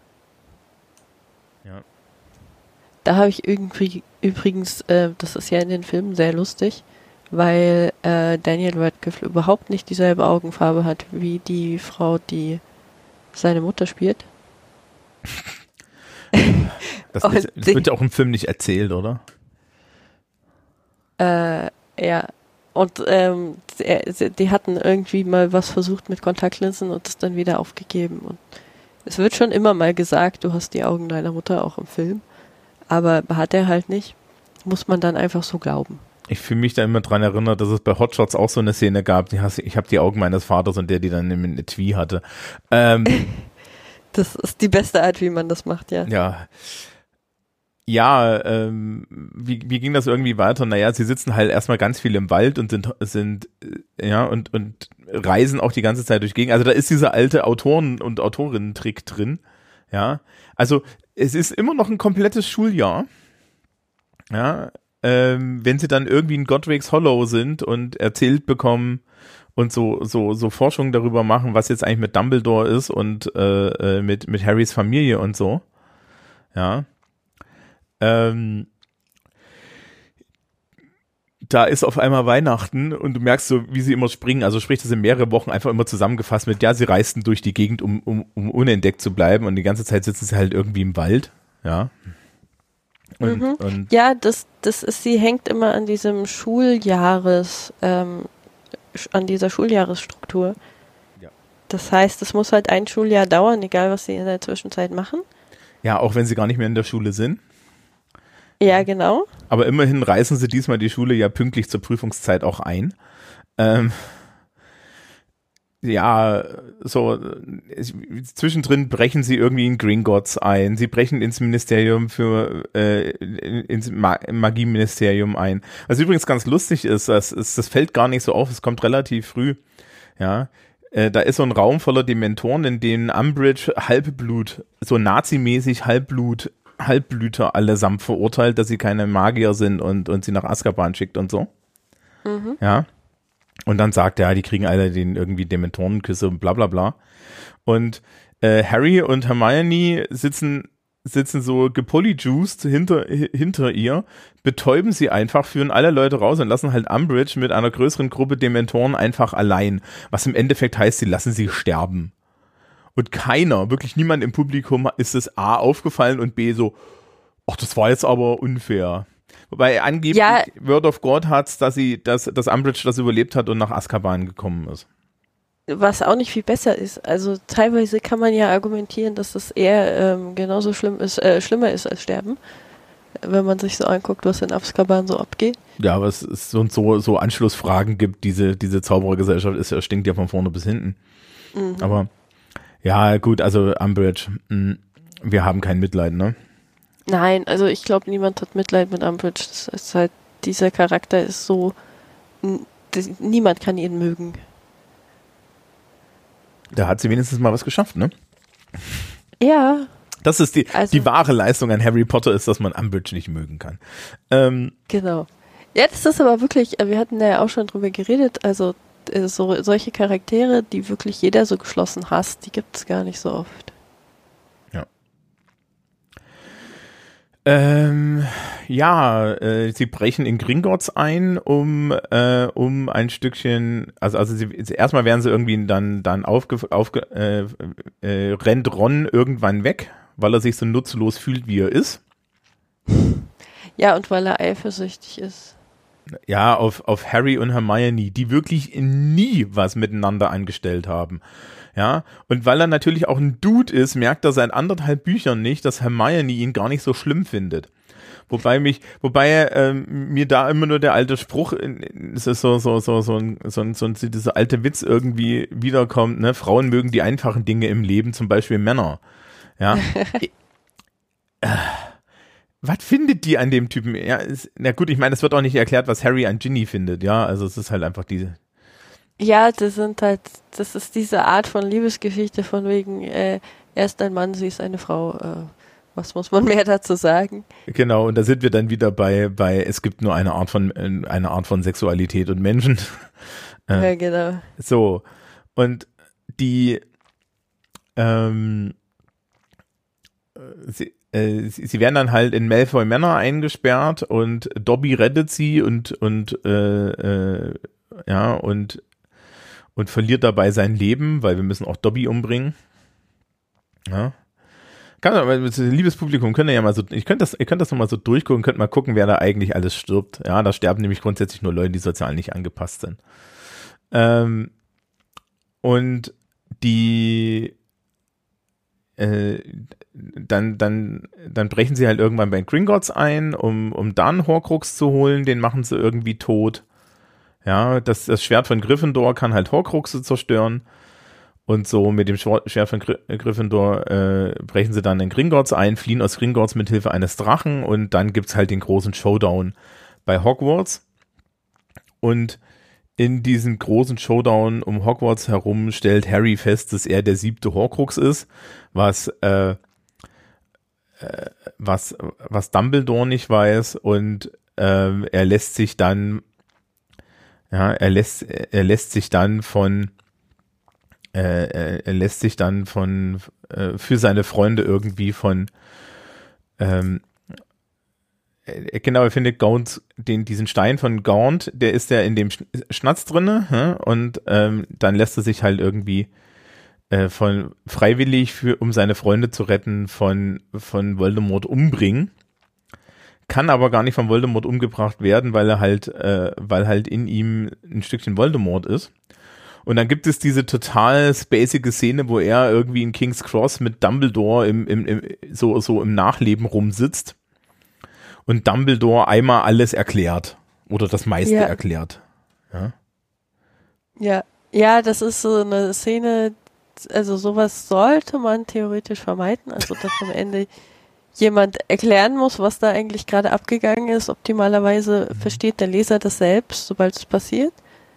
Ja. Da habe ich irgendwie, übrigens, äh, das ist ja in den Filmen sehr lustig, weil äh, Daniel Radcliffe überhaupt nicht dieselbe Augenfarbe hat wie die Frau, die seine Mutter spielt. Das, ist, das wird ja auch im Film nicht erzählt, oder? Äh, ja. Und ähm, die, die hatten irgendwie mal was versucht mit Kontaktlinsen und das dann wieder aufgegeben. Und es wird schon immer mal gesagt, du hast die Augen deiner Mutter auch im Film. Aber hat er halt nicht. Muss man dann einfach so glauben. Ich fühle mich da immer dran erinnert, dass es bei Hot Shots auch so eine Szene gab, die hast, ich habe die Augen meines Vaters und der, die dann im Etui hatte. Ähm, das ist die beste Art, wie man das macht, ja. Ja. Ja, ähm, wie, wie ging das irgendwie weiter? Naja, sie sitzen halt erstmal ganz viel im Wald und sind, sind, äh, ja, und, und reisen auch die ganze Zeit durch Gegend. Also da ist dieser alte Autoren- und Autorinnen-Trick drin. Ja. Also es ist immer noch ein komplettes Schuljahr. Ja. Ähm, wenn sie dann irgendwie in Godric's Hollow sind und erzählt bekommen und so, so, so Forschung darüber machen, was jetzt eigentlich mit Dumbledore ist und, äh, mit, mit Harrys Familie und so. Ja. Ähm, da ist auf einmal Weihnachten und du merkst so, wie sie immer springen. Also sprich, das sind mehrere Wochen einfach immer zusammengefasst mit, ja, sie reisten durch die Gegend, um, um, um unentdeckt zu bleiben und die ganze Zeit sitzen sie halt irgendwie im Wald. Ja. Und, mhm. und ja, das, das ist, sie hängt immer an diesem Schuljahres, ähm, an dieser Schuljahresstruktur. Ja. Das heißt, es muss halt ein Schuljahr dauern, egal was sie in der Zwischenzeit machen. Ja, auch wenn sie gar nicht mehr in der Schule sind. Ja, genau. Aber immerhin reißen sie diesmal die Schule ja pünktlich zur Prüfungszeit auch ein. Ähm, ja, so es, zwischendrin brechen sie irgendwie in Gringotts ein. Sie brechen ins Ministerium für äh, ins Ma- Magieministerium ein. Was übrigens ganz lustig ist, das, ist, das fällt gar nicht so auf. Es kommt relativ früh. Ja, äh, da ist so ein Raum voller Dementoren, in denen Umbridge Halbblut, so nazimäßig Halbblut Halbblüter allesamt verurteilt, dass sie keine Magier sind und, und sie nach Azkaban schickt und so. Mhm. Ja. Und dann sagt er, ja, die kriegen alle den irgendwie Dementorenküsse und bla bla bla. Und äh, Harry und Hermione sitzen sitzen so gepolyjuiced hinter, hinter ihr, betäuben sie einfach, führen alle Leute raus und lassen halt Umbridge mit einer größeren Gruppe Dementoren einfach allein. Was im Endeffekt heißt, sie lassen sie sterben. Und keiner, wirklich niemand im Publikum ist es A aufgefallen und B so, ach, das war jetzt aber unfair. Wobei angeblich ja. Word of God hat's, dass sie, dass, dass Umbridge das überlebt hat und nach Azkaban gekommen ist. Was auch nicht viel besser ist. Also teilweise kann man ja argumentieren, dass das eher ähm, genauso schlimm ist, äh, schlimmer ist als Sterben, wenn man sich so anguckt, was in Azkaban so abgeht. Ja, aber es ist so, so, so Anschlussfragen gibt, diese, diese Zauberergesellschaft ist, stinkt ja von vorne bis hinten. Mhm. Aber ja, gut, also Umbridge, mh, wir haben kein Mitleid, ne? Nein, also ich glaube, niemand hat Mitleid mit Umbridge. Das ist halt, dieser Charakter ist so, n- das, niemand kann ihn mögen. Da hat sie wenigstens mal was geschafft, ne? Ja. Das ist die, also, die wahre Leistung an Harry Potter ist, dass man Umbridge nicht mögen kann. Ähm, genau. Ja, das ist aber wirklich, wir hatten da ja auch schon drüber geredet, also so, solche Charaktere, die wirklich jeder so geschlossen hasst, die gibt es gar nicht so oft. Ja. Ähm, ja, äh, sie brechen in Gringotts ein, um äh, um ein Stückchen, also also sie, erstmal werden sie irgendwie dann dann aufge, aufge äh, äh, rennt Ron irgendwann weg, weil er sich so nutzlos fühlt, wie er ist. Ja, und weil er eifersüchtig ist. Ja, auf auf Harry und Hermione, die wirklich nie was miteinander angestellt haben. Ja, und weil er natürlich auch ein Dude ist, merkt er seit anderthalb Büchern nicht, dass Hermione ihn gar nicht so schlimm findet. Wobei mich, wobei ähm, mir da immer nur der alte Spruch, es ist so so so so ein, so ein, so ein, dieser alte Witz irgendwie wiederkommt, ne? Frauen mögen die einfachen Dinge im Leben, zum Beispiel Männer. Ja. äh, was findet die an dem Typen? Ja, ist, na gut, ich meine, es wird auch nicht erklärt, was Harry an Ginny findet. Ja, also es ist halt einfach diese. Ja, das sind halt, das ist diese Art von Liebesgeschichte von wegen, äh, er ist ein Mann, sie ist eine Frau. Äh, was muss man mehr dazu sagen? Genau, und da sind wir dann wieder bei, bei es gibt nur eine Art von, eine Art von Sexualität und Menschen. äh, ja, genau. So, und die, ähm, sie, äh, sie, sie werden dann halt in Malfoy Manor eingesperrt und Dobby rettet sie und und äh, äh, ja und und verliert dabei sein Leben, weil wir müssen auch Dobby umbringen. Ja. Kann, aber, liebes Publikum, könnt ihr ja mal so, ich könnte das, ihr könnt das nochmal so durchgucken, könnt mal gucken, wer da eigentlich alles stirbt. Ja, da sterben nämlich grundsätzlich nur Leute, die sozial nicht angepasst sind. Ähm, und die, äh, dann, dann, dann brechen sie halt irgendwann bei Gringotts ein, um, um da einen Horcrux zu holen, den machen sie irgendwie tot. Ja, das, das Schwert von Gryffindor kann halt Horcruxe zerstören. Und so mit dem Schwert von Gryffindor äh, brechen sie dann in Gringotts ein, fliehen aus Gringotts mit Hilfe eines Drachen und dann gibt's halt den großen Showdown bei Hogwarts. Und in diesem großen Showdown um Hogwarts herum stellt Harry fest, dass er der siebte Horcrux ist, was äh, äh, was was Dumbledore nicht weiß und äh, er lässt sich dann ja er lässt er lässt sich dann von Äh, er lässt sich dann von äh, für seine Freunde irgendwie von ähm, äh, genau, er findet Gaunt, den, diesen Stein von Gaunt, der ist ja in dem Schnatz drinne, hä? Und ähm, dann lässt er sich halt irgendwie äh, von freiwillig für um seine Freunde zu retten von von Voldemort umbringen, kann aber gar nicht von Voldemort umgebracht werden, weil er halt äh, weil halt in ihm ein Stückchen Voldemort ist. Und dann gibt es diese total spacige Szene, wo er irgendwie in King's Cross mit Dumbledore im, im, im, so, so im Nachleben rumsitzt und Dumbledore einmal alles erklärt oder das meiste ja. erklärt. Ja. ja, ja, das ist so eine Szene, also sowas sollte man theoretisch vermeiden, also dass am Ende jemand erklären muss, was da eigentlich gerade abgegangen ist. Optimalerweise mhm. versteht der Leser das selbst, sobald es passiert.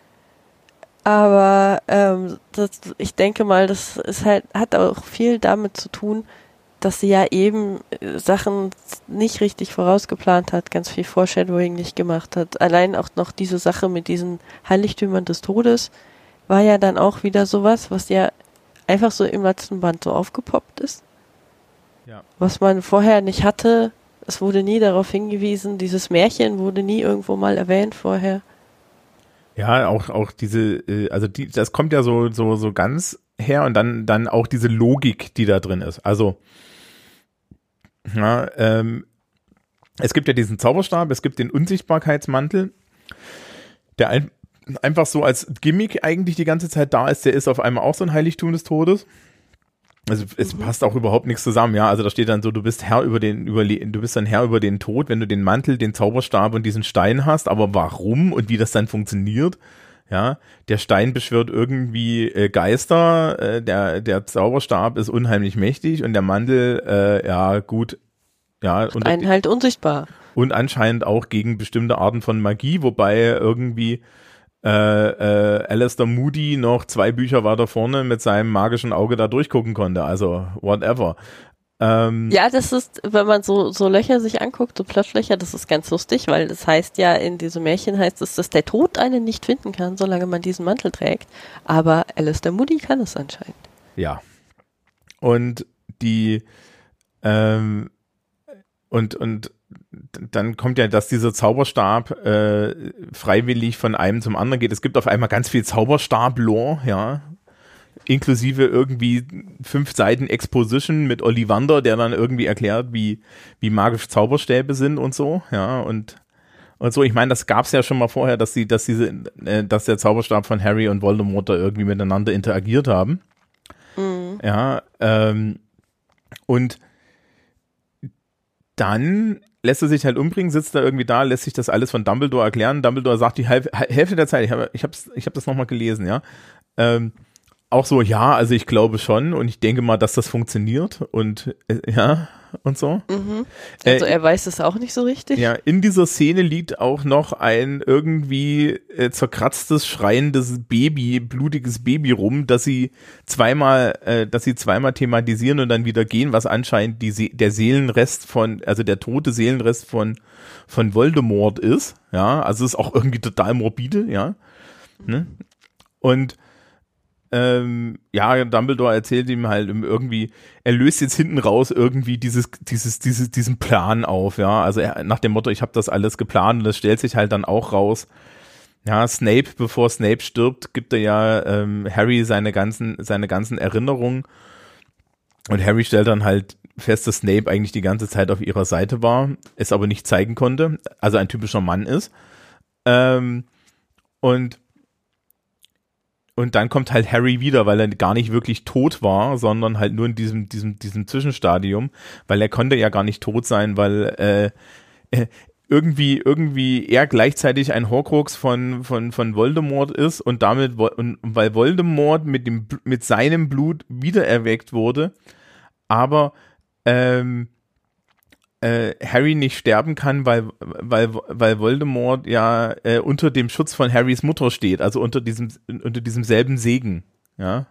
Aber ähm, das, ich denke mal, das ist halt, hat auch viel damit zu tun, dass sie ja eben Sachen nicht richtig vorausgeplant hat, ganz viel Foreshadowing nicht gemacht hat. Allein auch noch diese Sache mit diesen Heiligtümern des Todes war ja dann auch wieder sowas, was ja einfach so im letzten Band so aufgepoppt ist. Ja. Was man vorher nicht hatte, es wurde nie darauf hingewiesen, dieses Märchen wurde nie irgendwo mal erwähnt vorher. Ja, auch auch diese, also die, das kommt ja so so so ganz her und dann dann auch diese Logik, die da drin ist. Also ja, ähm, es gibt ja diesen Zauberstab, es gibt den Unsichtbarkeitsmantel, der ein, einfach so als Gimmick eigentlich die ganze Zeit da ist. Der ist auf einmal auch so ein Heiligtum des Todes. Also es mhm. passt auch überhaupt nichts zusammen, ja. Also da steht dann so, du bist Herr über den, über, du bist dann Herr über den Tod, wenn du den Mantel, den Zauberstab und diesen Stein hast. Aber warum und wie das dann funktioniert, ja. Der Stein beschwört irgendwie äh, Geister, äh, der der Zauberstab ist unheimlich mächtig und der Mantel, äh, ja gut, ja. Und einen halt unsichtbar. Und anscheinend auch gegen bestimmte Arten von Magie, wobei irgendwie Äh, äh, Alistair Moody noch zwei Bücher weiter vorne mit seinem magischen Auge da durchgucken konnte, also whatever. Ähm, ja, das ist, wenn man so so Löcher sich anguckt, so Plottlöcher, das ist ganz lustig, weil das heißt ja, in diesem Märchen heißt es, dass der Tod einen nicht finden kann, solange man diesen Mantel trägt, aber Alistair Moody kann es anscheinend. Ja. Und die ähm, und und dann kommt ja, dass dieser Zauberstab äh, freiwillig von einem zum anderen geht. Es gibt auf einmal ganz viel Zauberstab-Lore, ja, inklusive irgendwie fünf Seiten Exposition mit Ollivander, der dann irgendwie erklärt, wie wie magisch Zauberstäbe sind und so, ja, und und so. Ich meine, das gab's ja schon mal vorher, dass sie, dass diese, äh, dass der Zauberstab von Harry und Voldemort da irgendwie miteinander interagiert haben, mhm. ja, ähm, und dann lässt er sich halt umbringen, sitzt da irgendwie da, lässt sich das alles von Dumbledore erklären. Dumbledore sagt die Hälfte, Hälfte der Zeit, ich habe ich hab's, ich hab das nochmal gelesen, ja, ähm, auch so, ja, also ich glaube schon und ich denke mal, dass das funktioniert und äh, ja, und so. Mhm. Also äh, er weiß es auch nicht so richtig. Ja, in dieser Szene liegt auch noch ein irgendwie äh, zerkratztes, schreiendes Baby, blutiges Baby rum, dass sie zweimal, äh, dass sie zweimal thematisieren und dann wieder gehen, was anscheinend die Se- der Seelenrest von, also der tote Seelenrest von von Voldemort ist. Ja, also ist auch irgendwie total morbide, ja. Mhm. Ne? Und ähm, ja, Dumbledore erzählt ihm halt irgendwie, er löst jetzt hinten raus irgendwie dieses, dieses, dieses, diesen Plan auf, ja, also er, nach dem Motto, ich habe das alles geplant und das stellt sich halt dann auch raus. Ja, Snape, bevor Snape stirbt, gibt er ja ähm, Harry seine ganzen, seine ganzen Erinnerungen und Harry stellt dann halt fest, dass Snape eigentlich die ganze Zeit auf ihrer Seite war, es aber nicht zeigen konnte, also ein typischer Mann ist. Ähm, und Und dann kommt halt Harry wieder, weil er gar nicht wirklich tot war, sondern halt nur in diesem, diesem, diesem Zwischenstadium, weil er konnte ja gar nicht tot sein, weil äh, äh, irgendwie, irgendwie er gleichzeitig ein Horcrux von, von, von Voldemort ist und damit, und weil Voldemort mit dem, mit seinem Blut wiedererweckt wurde, aber ähm, äh, Harry nicht sterben kann, weil, weil, weil Voldemort ja äh, unter dem Schutz von Harrys Mutter steht, also unter diesem, unter diesem selben Segen, ja.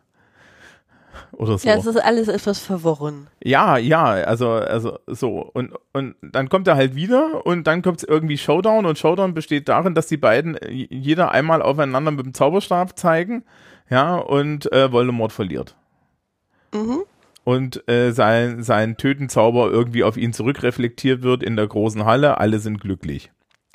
Oder so. Ja, es ist alles etwas verworren. Ja, ja, also, also so. Und, und dann kommt er halt wieder und dann kommt es irgendwie Showdown und Showdown besteht darin, dass die beiden jeder einmal aufeinander mit dem Zauberstab zeigen, ja, und äh, Voldemort verliert. Mhm. Und äh, sein, sein Tötenzauber irgendwie auf ihn zurückreflektiert wird in der großen Halle, alle sind glücklich.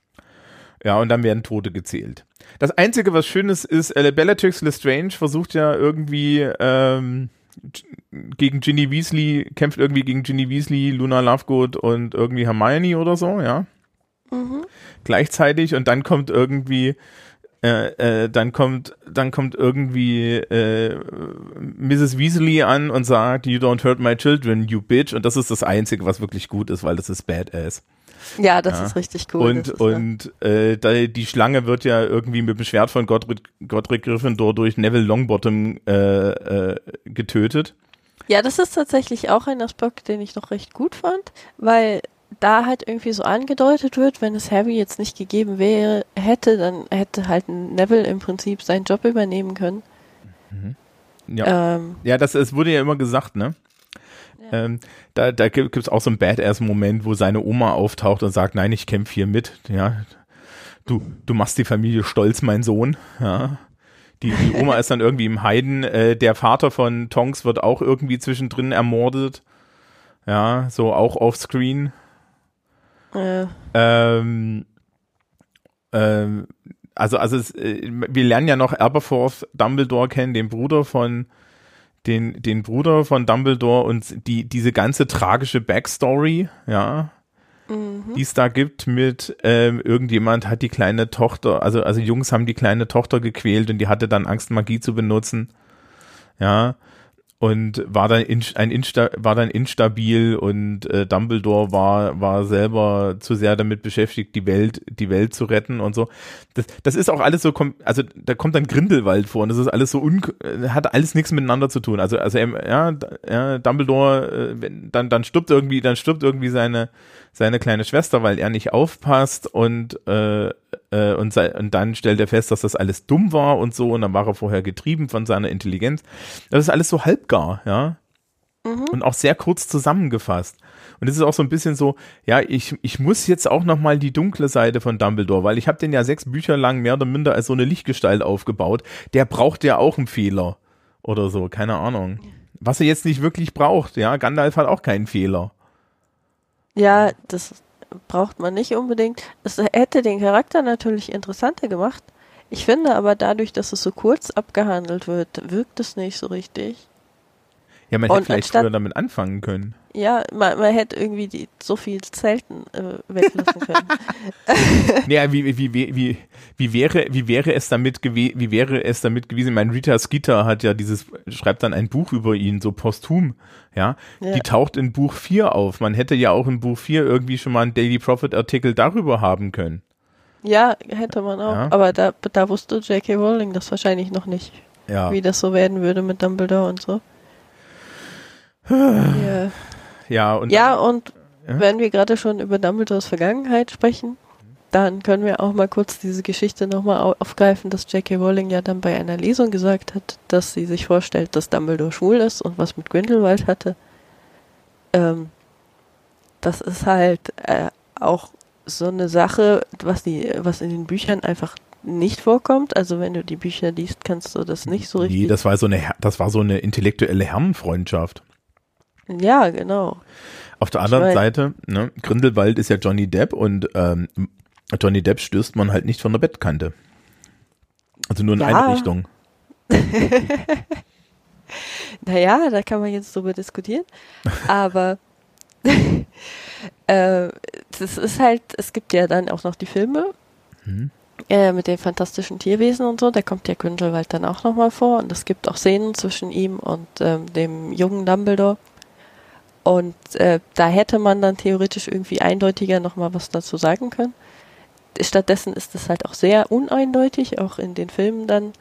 Ja, und dann werden Tote gezählt. Das Einzige, was Schönes ist, äh, Bellatrix Lestrange versucht ja irgendwie ähm, gegen Ginny Weasley, kämpft irgendwie gegen Ginny Weasley, Luna Lovegood und irgendwie Hermione oder so, ja. Mhm. Gleichzeitig und dann kommt irgendwie Äh, äh, dann kommt, dann kommt irgendwie äh, Misses Weasley an und sagt, you don't hurt my children, you bitch. Und das ist das Einzige, was wirklich gut ist, weil das ist badass. Ja, das ja. ist richtig cool. Und, ist, und ja. äh, da, die Schlange wird ja irgendwie mit dem Schwert von Godric, Godric Gryffindor durch Neville Longbottom äh, äh, getötet. Ja, das ist tatsächlich auch ein Aspekt, den ich noch recht gut fand, weil da halt irgendwie so angedeutet wird, wenn es Harry jetzt nicht gegeben wäre, hätte, dann hätte halt Neville im Prinzip seinen Job übernehmen können. Mhm. Ja, ähm, ja das, es wurde ja immer gesagt, ne? Ja. Ähm, da da gibt es auch so einen Badass-Moment, wo seine Oma auftaucht und sagt, nein, ich kämpfe hier mit, ja. Du, du machst die Familie stolz, mein Sohn, ja. Die, die Oma ist dann irgendwie im Heiden, äh, der Vater von Tonks wird auch irgendwie zwischendrin ermordet, ja, so auch offscreen. Ja. Ähm, ähm, also, also es, äh, wir lernen ja noch Aberforth Dumbledore kennen, den Bruder von den, den Bruder von Dumbledore und die, diese ganze tragische Backstory, ja, mhm. die es da gibt mit ähm, irgendjemand hat die kleine Tochter, also, also Jungs haben die kleine Tochter gequält und die hatte dann Angst, Magie zu benutzen, ja. Und war dann in, ein Insta, war dann instabil und äh, Dumbledore war war selber zu sehr damit beschäftigt, die Welt die Welt zu retten und so. Das, das ist auch alles so, also da kommt dann Grindelwald vor und das ist alles so un, hat alles nichts miteinander zu tun. Also also ja, ja Dumbledore, äh, dann dann stirbt irgendwie dann stirbt irgendwie seine seine kleine Schwester, weil er nicht aufpasst und äh, äh, und, sei, und dann stellt er fest, dass das alles dumm war und so und dann war er vorher getrieben von seiner Intelligenz. Das ist alles so halbgar, ja. Mhm. Und auch sehr kurz zusammengefasst. Und es ist auch so ein bisschen so, ja, ich, ich muss jetzt auch nochmal die dunkle Seite von Dumbledore, weil ich habe den ja sechs Bücher lang mehr oder minder als so eine Lichtgestalt aufgebaut. Der braucht ja auch einen Fehler oder so, keine Ahnung. Was er jetzt nicht wirklich braucht, ja. Gandalf hat auch keinen Fehler. Ja, das braucht man nicht unbedingt. Es hätte den Charakter natürlich interessanter gemacht. Ich finde aber dadurch, dass es so kurz abgehandelt wird, wirkt es nicht so richtig. Ja, man und hätte vielleicht anstatt, früher damit anfangen können. Ja, man, man hätte irgendwie die, so viel Zelten äh, weglassen können. Naja, wie, wie, wie, wie, wie, wäre, wie, wäre es damit gewe- wie wäre es damit gewesen? Mein Rita Skeeter hat ja dieses, schreibt dann ein Buch über ihn, so posthum, ja? ja. Die taucht in Buch vier auf. Man hätte ja auch in Buch vier irgendwie schon mal einen Daily Prophet-Artikel darüber haben können. Ja, hätte man auch. Ja. Aber da, da wusste J K Rowling das wahrscheinlich noch nicht, ja. wie das so werden würde mit Dumbledore und so. Ja, ja und, ja, und ja? wenn wir gerade schon über Dumbledores Vergangenheit sprechen, dann können wir auch mal kurz diese Geschichte nochmal aufgreifen, dass J K Rowling ja dann bei einer Lesung gesagt hat, dass sie sich vorstellt, dass Dumbledore schwul ist und was mit Grindelwald hatte. Ähm, das ist halt äh, auch so eine Sache, was die, was in den Büchern einfach nicht vorkommt. Also wenn du die Bücher liest, kannst du das nicht so richtig. Nee, das war so eine, das war so eine intellektuelle Herrenfreundschaft. Ja, genau. Auf der anderen Ich mein, Seite, ne, Grindelwald ist ja Johnny Depp und ähm, Johnny Depp stößt man halt nicht von der Bettkante. Also nur in ja. eine Richtung. Naja, da kann man jetzt drüber diskutieren. Aber äh, das ist halt, es gibt ja dann auch noch die Filme Hm. äh, mit den fantastischen Tierwesen und so. Da kommt ja Grindelwald dann auch nochmal vor. Und es gibt auch Szenen zwischen ihm und ähm, dem jungen Dumbledore. Und äh, da hätte man dann theoretisch irgendwie eindeutiger nochmal was dazu sagen können. Stattdessen ist es halt auch sehr uneindeutig, auch in den Filmen dann.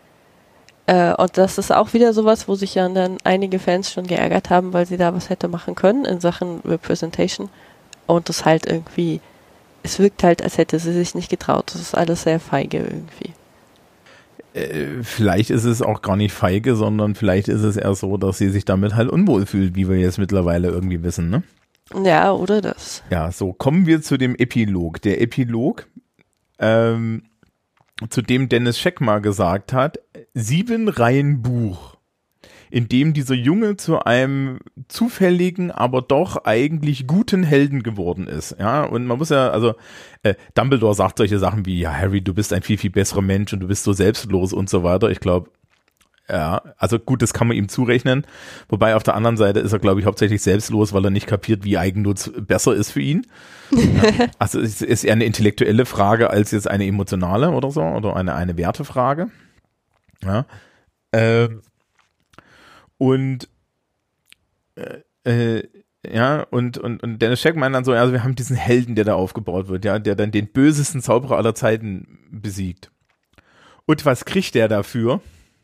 Äh, und das ist auch wieder sowas, wo sich ja dann einige Fans schon geärgert haben, weil sie da was hätte machen können in Sachen Representation. Und das halt irgendwie, es wirkt halt, als hätte sie sich nicht getraut. Das ist alles sehr feige irgendwie. Äh, vielleicht ist es auch gar nicht feige, sondern vielleicht ist es eher so, dass sie sich damit halt unwohl fühlt, wie wir jetzt mittlerweile irgendwie wissen, ne? Ja, oder das. Ja, so kommen wir zu dem Epilog. Der Epilog, ähm, zu dem Dennis Scheck mal gesagt hat, sieben Reihen Buch, in dem dieser Junge zu einem zufälligen, aber doch eigentlich guten Helden geworden ist. Ja, und man muss ja, also äh, Dumbledore sagt solche Sachen wie, ja Harry, du bist ein viel, viel besserer Mensch und du bist so selbstlos und so weiter. Ich glaube, ja, also gut, das kann man ihm zurechnen. Wobei auf der anderen Seite ist er, glaube ich, hauptsächlich selbstlos, weil er nicht kapiert, wie Eigennutz besser ist für ihn. Ja, also es ist eher eine intellektuelle Frage als jetzt eine emotionale oder so oder eine, eine Wertefrage. Ja, ähm, und äh, äh, ja, und, und, und Dennis Scheck meint dann so, also wir haben diesen Helden, der da aufgebaut wird, ja, der dann den bösesten Zauberer aller Zeiten besiegt. Und was kriegt der dafür?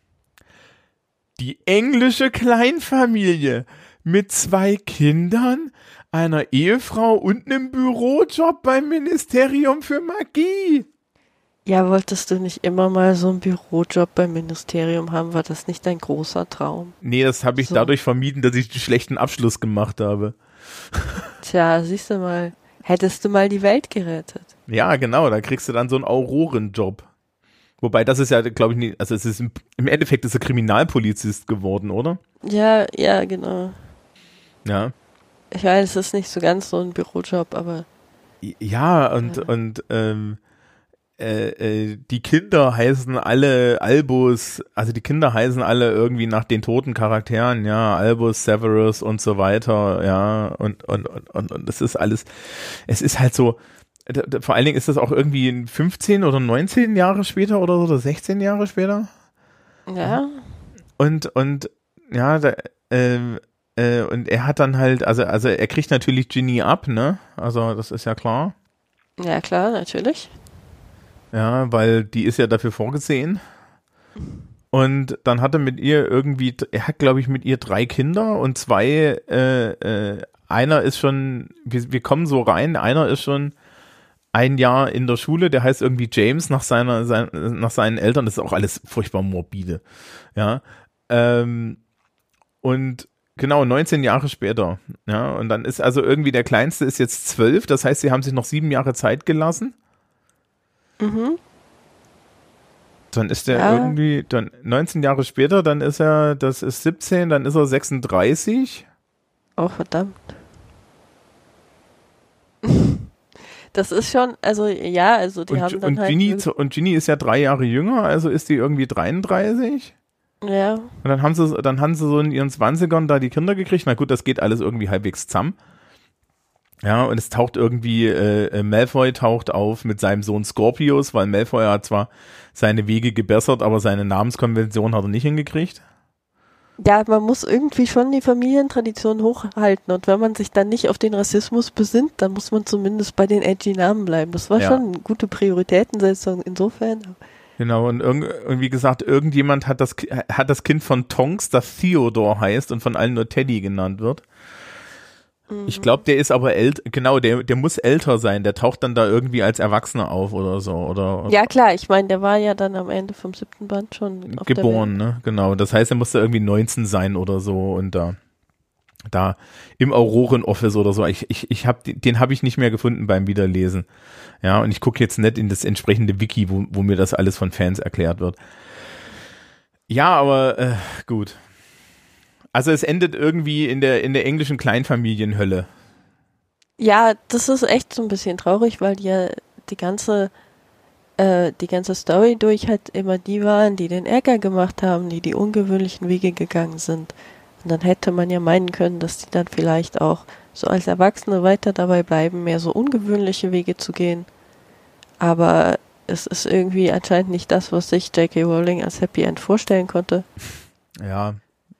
Die englische Kleinfamilie mit zwei Kindern, einer Ehefrau und einem Bürojob beim Ministerium für Magie. Ja, wolltest du nicht immer mal so einen Bürojob beim Ministerium haben? War das nicht dein großer Traum? Nee, das habe ich So. dadurch vermieden, dass ich einen schlechten Abschluss gemacht habe. Tja, siehst du mal, hättest du mal die Welt gerettet. Ja, genau, da kriegst du dann so einen Aurorenjob. Wobei, das ist ja, glaube ich, nicht, also es ist im, im Endeffekt ist er Kriminalpolizist geworden, oder? Ja, ja, genau. Ja. Ich weiß, es ist nicht so ganz so ein Bürojob, aber Ja, und, Ja. und ähm, äh, äh, die Kinder heißen alle Albus, also die Kinder heißen alle irgendwie nach den toten Charakteren, ja, Albus, Severus und so weiter, ja, und, und, und, und, und das ist alles, es ist halt so, da, da, vor allen Dingen ist das auch irgendwie fünfzehn oder neunzehn Jahre später oder so, oder sechzehn Jahre später. ja. Und, und, ja, da, ähm, äh, und er hat dann halt, also, also er kriegt natürlich Ginny ab, ne, also das ist ja klar. Ja, klar, natürlich. Ja, weil die ist ja dafür vorgesehen. Und dann hat er mit ihr irgendwie, er hat glaube ich mit ihr drei Kinder und zwei, äh, äh, einer ist schon, wir, wir kommen so rein, einer ist schon ein Jahr in der Schule, der heißt irgendwie James nach seiner, sein, nach seinen Eltern, das ist auch alles furchtbar morbide. Ja, ähm, und genau, neunzehn Jahre später. Ja, und dann ist also irgendwie der Kleinste ist jetzt zwölf, das heißt, sie haben sich noch sieben Jahre Zeit gelassen. Mhm. Dann ist der Ja. irgendwie, dann neunzehn Jahre später, dann ist er, das ist siebzehn, dann ist er sechsunddreißig. Oh, verdammt. Das ist schon, also ja, also die Und, haben dann und, halt. Ginny, zu- und Ginny ist ja drei Jahre jünger, also ist die irgendwie dreiunddreißig. Ja, Und dann haben sie, dann haben sie so in ihren zwanzigern da die Kinder gekriegt. Na gut, das geht alles irgendwie halbwegs zusammen. Ja, und es taucht irgendwie, äh, Malfoy taucht auf mit seinem Sohn Scorpius, weil Malfoy hat zwar seine Wege gebessert, aber seine Namenskonvention hat er nicht hingekriegt. ja, man muss irgendwie schon die Familientradition hochhalten und wenn man sich dann nicht auf den Rassismus besinnt, dann muss man zumindest bei den edgy Namen bleiben. Das war Ja. schon eine gute Prioritätensetzung insofern. Genau, und irg irgendwie gesagt, irgendjemand hat das, Ki- hat das Kind von Tonks, das Theodor heißt und von allen nur Teddy genannt wird. Ich glaube, der ist aber älter, genau, der, der muss älter sein, der taucht dann da irgendwie als Erwachsener auf oder so, oder Ja klar, ich meine, der war ja dann am Ende vom siebten Band schon auf geboren, der ne, genau. Das heißt, er musste irgendwie neunzehn sein oder so und da da im Auroren-Office oder so. Ich, ich, ich hab, den habe ich nicht mehr gefunden beim Wiederlesen. Ja, und ich gucke jetzt nicht in das entsprechende Wiki, wo, wo mir das alles von Fans erklärt wird. Ja, aber äh, gut. Also es endet irgendwie in der in der englischen Kleinfamilienhölle. Ja, das ist echt so ein bisschen traurig, weil ja die ganze äh, die ganze Story durch halt immer die waren, die den Ärger gemacht haben, die die ungewöhnlichen Wege gegangen sind. Und dann hätte man ja meinen können, dass die dann vielleicht auch so als Erwachsene weiter dabei bleiben, mehr so ungewöhnliche Wege zu gehen. Aber es ist irgendwie anscheinend nicht das, was sich J K. Rowling als Happy End vorstellen konnte. Ja.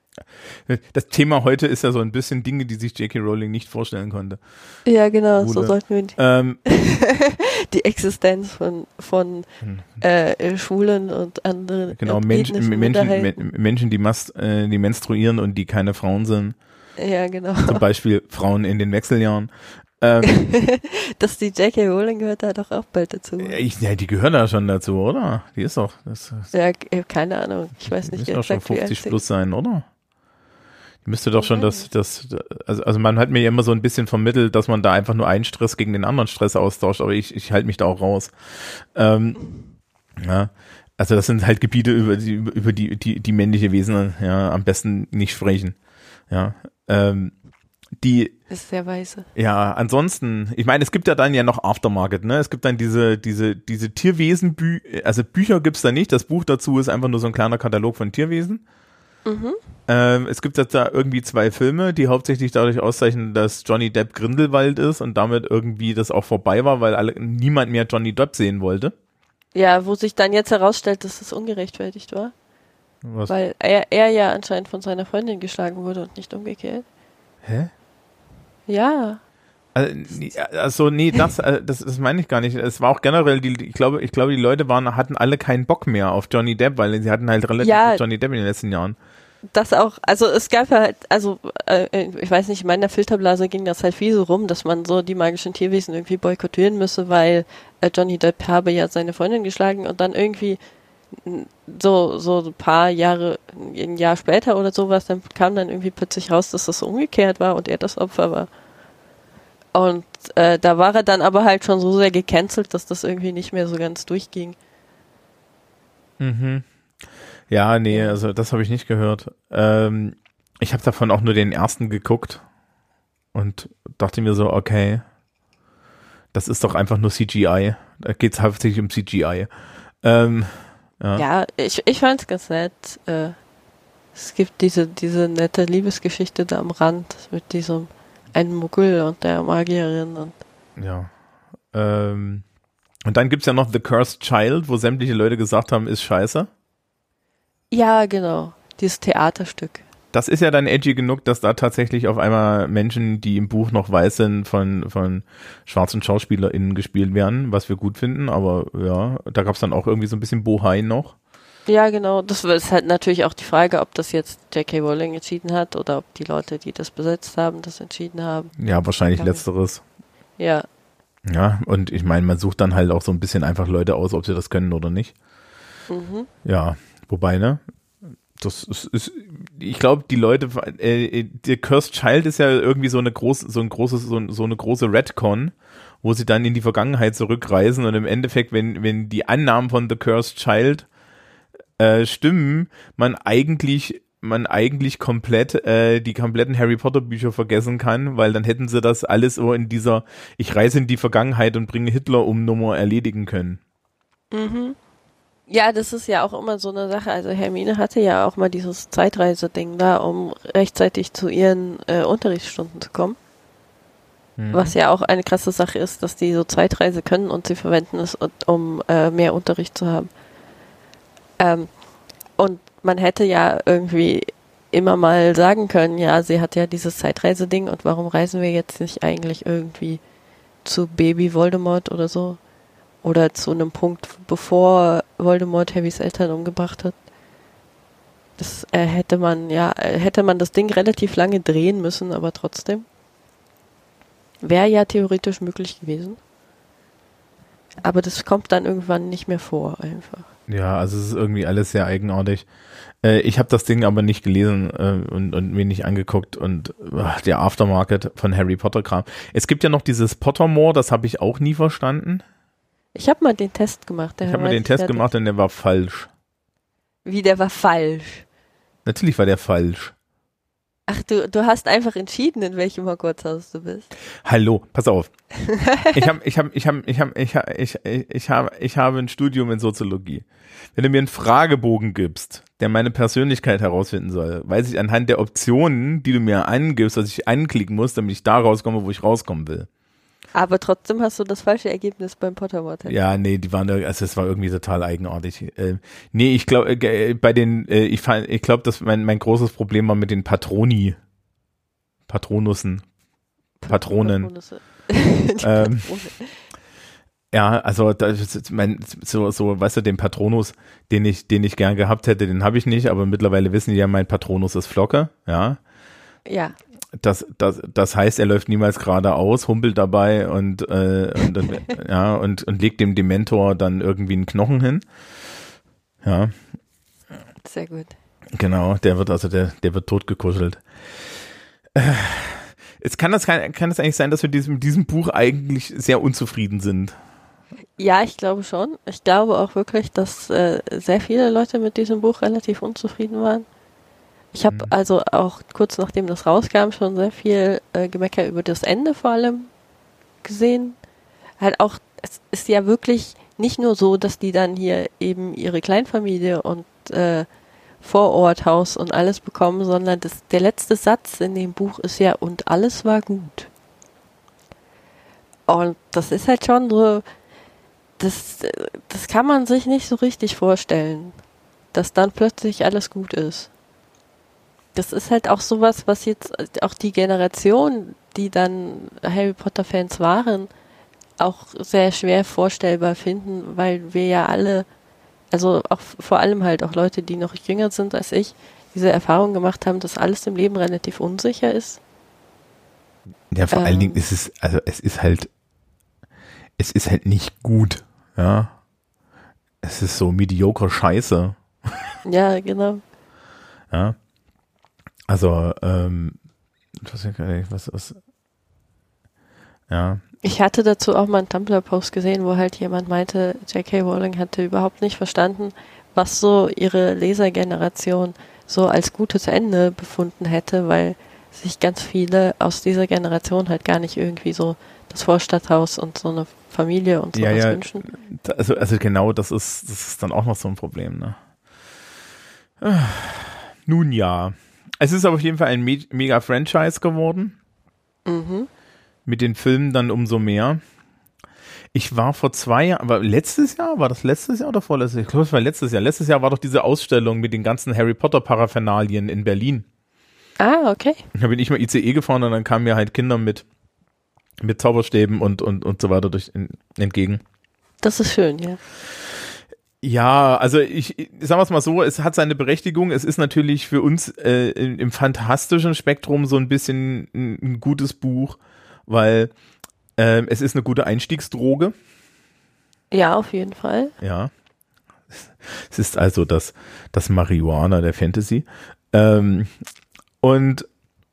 Das Thema heute ist ja so ein bisschen Dinge, die sich J K. Rowling nicht vorstellen konnte. Ja, genau, Bude. so sollten wir die, ähm, die Existenz von, von äh, Schwulen und anderen genau, Mensch, Menschen, Menschen, die, mas, äh, die menstruieren und die keine Frauen sind. Ja, genau. Zum Beispiel Frauen in den Wechseljahren. Ähm, Dass die J K. Rowling gehört da doch auch bald dazu. Ich, ja, die gehören da schon dazu, oder? Die ist doch. Das, das ja, keine Ahnung. Ich weiß nicht. Die müsste doch schon fünfzig plus sein, oder? Die müsste doch schon das, das, also, also man hat mir ja immer so ein bisschen vermittelt, dass man da einfach nur einen Stress gegen den anderen Stress austauscht, aber ich, ich halte mich da auch raus. Ähm, ja. Also das sind halt Gebiete, über die, über die, die, die männliche Wesen, ja, am besten nicht sprechen. Ja. Ähm, Die, das ist sehr weise. Ja, ansonsten, ich meine, es gibt ja dann ja noch Aftermarket, ne? Es gibt dann diese, diese, diese Tierwesen, Bü also Bücher gibt's da nicht, das Buch dazu ist einfach nur so ein kleiner Katalog von Tierwesen. Mhm. Ähm, es gibt jetzt da irgendwie zwei Filme, die hauptsächlich dadurch auszeichnen, dass Johnny Depp Grindelwald ist und damit irgendwie das auch vorbei war, weil alle, niemand mehr Johnny Depp sehen wollte. Ja, wo sich dann jetzt herausstellt, dass es ungerechtfertigt war. Was? Weil er, er ja anscheinend von seiner Freundin geschlagen wurde und nicht umgekehrt. Hä? Ja. Also, also nee, das, das, das meine ich gar nicht. Es war auch generell, die, ich glaube, ich glaube, die Leute waren, hatten alle keinen Bock mehr auf Johnny Depp, weil sie hatten halt relativ ja, Johnny Depp in den letzten Jahren. Das auch, also es gab halt, also äh, ich weiß nicht, in meiner Filterblase ging das halt viel so rum, dass man so die magischen Tierwesen irgendwie boykottieren müsse, weil äh, Johnny Depp habe ja seine Freundin geschlagen und dann irgendwie so so ein paar Jahre, ein Jahr später oder sowas, dann kam dann irgendwie plötzlich raus, dass das so umgekehrt war und er das Opfer war. Und äh, da war er dann aber halt schon so sehr gecancelt, dass das irgendwie nicht mehr so ganz durchging. Mhm. Ja, nee, also das habe ich nicht gehört. Ähm, ich habe davon auch nur den ersten geguckt und dachte mir so, okay, das ist doch einfach nur C G I. Da geht es hauptsächlich um C G I. Ähm, ja. ja, ich, ich fand es ganz nett. Äh, es gibt diese, diese nette Liebesgeschichte da am Rand mit diesem einen Muggel und der Magierin. Und ja. Ähm, und dann gibt's ja noch The Cursed Child, wo sämtliche Leute gesagt haben, ist scheiße. Ja, genau. Dieses Theaterstück. Das ist ja dann edgy genug, dass da tatsächlich auf einmal Menschen, die im Buch noch weiß sind, von, von schwarzen SchauspielerInnen gespielt werden, was wir gut finden, aber ja, da gab's dann auch irgendwie so ein bisschen Bohai noch. Ja, genau. Das ist halt natürlich auch die Frage, ob das jetzt J K. Rowling entschieden hat oder ob die Leute, die das besetzt haben, das entschieden haben. Ja, wahrscheinlich letzteres. Ja. Ja, und ich meine, man sucht dann halt auch so ein bisschen einfach Leute aus, ob sie das können oder nicht. Mhm. Ja, wobei, ne? Das ist, ist ich glaube, die Leute, äh, der Cursed Child ist ja irgendwie so eine große, so ein großes, so, so eine große Redcon, wo sie dann in die Vergangenheit zurückreisen und im Endeffekt, wenn, wenn die Annahmen von The Cursed Child äh, stimmen, man eigentlich, man eigentlich komplett, äh, die kompletten Harry Potter Bücher vergessen kann, weil dann hätten sie das alles so in dieser, ich reise in die Vergangenheit und bringe Hitler um Nummer erledigen können. Mhm. Ja, das ist ja auch immer so eine Sache. Also Hermine hatte ja auch mal dieses Zeitreise-Ding da, um rechtzeitig zu ihren äh, Unterrichtsstunden zu kommen. Mhm. Was ja auch eine krasse Sache ist, dass die so Zeitreise können und sie verwenden es, um äh, mehr Unterricht zu haben. Ähm, und man hätte ja irgendwie immer mal sagen können, ja, sie hat ja dieses Zeitreise-Ding und warum reisen wir jetzt nicht eigentlich irgendwie zu Baby Voldemort oder so? Oder zu einem Punkt, bevor Voldemort Harrys Eltern umgebracht hat. Das äh, hätte man, ja, hätte man das Ding relativ lange drehen müssen, aber trotzdem. Wäre ja theoretisch möglich gewesen. Aber das kommt dann irgendwann nicht mehr vor, einfach. Ja, also es ist irgendwie alles sehr eigenartig. Äh, ich habe das Ding aber nicht gelesen äh, und, und mir nicht angeguckt und ach, der Aftermarket von Harry Potter Kram. Es gibt ja noch dieses Pottermore, das habe ich auch nie verstanden. Ich habe mal den Test gemacht. Ich habe mal den Test fertig. gemacht und der war falsch. Wie, der war falsch? Natürlich war der falsch. Ach, du, du hast einfach entschieden, in welchem Hogwarts-Haus du bist. Hallo, pass auf. Ich habe ich hab, ich hab, ich hab, ich hab, ich, ich hab, ich habe ein Studium in Soziologie. Wenn du mir einen Fragebogen gibst, der meine Persönlichkeit herausfinden soll, weiß ich anhand der Optionen, die du mir angibst, was ich anklicken muss, damit ich da rauskomme, wo ich rauskommen will. Aber trotzdem hast du das falsche Ergebnis beim Pottermore. Ja, nee, die waren, also es war irgendwie total eigenartig. Äh, nee, ich glaube, äh, bei den, äh, ich, ich glaube, dass mein, mein großes Problem war mit den Patroni. Patronussen. Patronen. ähm, ja, also das, mein, so, so, weißt du, den Patronus, den ich, den ich gern gehabt hätte, den habe ich nicht, aber mittlerweile wissen die ja, mein Patronus ist Flocke, ja. Ja. Das, das, das heißt, er läuft niemals geradeaus, humpelt dabei und, äh, und, und, ja, und, und legt dem Dementor dann irgendwie einen Knochen hin. Ja. Sehr gut. Genau, der wird also, der, der wird totgekuschelt. Äh, jetzt kann das, kann, kann das eigentlich sein, dass wir diesem, mit diesem Buch eigentlich sehr unzufrieden sind? Ja, ich glaube schon. Ich glaube auch wirklich, dass äh, sehr viele Leute mit diesem Buch relativ unzufrieden waren. Ich habe mhm. also auch kurz nachdem das rauskam schon sehr viel äh, Gemecker über das Ende vor allem gesehen. Halt auch, es ist ja wirklich nicht nur so, dass die dann hier eben ihre Kleinfamilie und äh, Vororthaus und alles bekommen, sondern das, der letzte Satz in dem Buch ist ja, und alles war gut. Und das ist halt schon so, das, das kann man sich nicht so richtig vorstellen, dass dann plötzlich alles gut ist. Das ist halt auch sowas, was jetzt auch die Generation, die dann Harry Potter Fans waren, auch sehr schwer vorstellbar finden, weil wir ja alle, also auch vor allem halt auch Leute, die noch jünger sind als ich, diese Erfahrung gemacht haben, dass alles im Leben relativ unsicher ist. Ja, vor ähm, allen Dingen ist es, also es ist halt, es ist halt nicht gut, ja. Es ist so mediocre Scheiße. Ja, genau. Ja. Also, ähm, was, was, was, ja. Ich hatte dazu auch mal einen Tumblr-Post gesehen, wo halt jemand meinte, J K Rowling hatte überhaupt nicht verstanden, was so ihre Lesergeneration so als gutes Ende befunden hätte, weil sich ganz viele aus dieser Generation halt gar nicht irgendwie so das Vorstadthaus und so eine Familie und sowas ja, ja, wünschen. Also, also genau, das ist, das ist dann auch noch so ein Problem, ne? Nun ja. Es ist auf jeden Fall ein Me- mega Franchise geworden. Mhm. Mit den Filmen dann umso mehr. Ich war vor zwei Jahren, aber letztes Jahr, war das letztes Jahr oder vorletztes Jahr? Ich glaube, es war letztes Jahr. Letztes Jahr war doch diese Ausstellung mit den ganzen Harry Potter Paraphernalien in Berlin. Ah, okay. Da bin ich mal I C E gefahren und dann kamen mir halt Kinder mit, mit Zauberstäben und, und, und so weiter durch, in, entgegen. Das ist schön, ja. Ja, also ich, ich sagen wir es mal so, es hat seine Berechtigung. Es ist natürlich für uns äh, im, im fantastischen Spektrum so ein bisschen ein, ein gutes Buch, weil äh, es ist eine gute Einstiegsdroge. Ja, auf jeden Fall. Ja. Es ist also das, das Marihuana der Fantasy. Ähm, und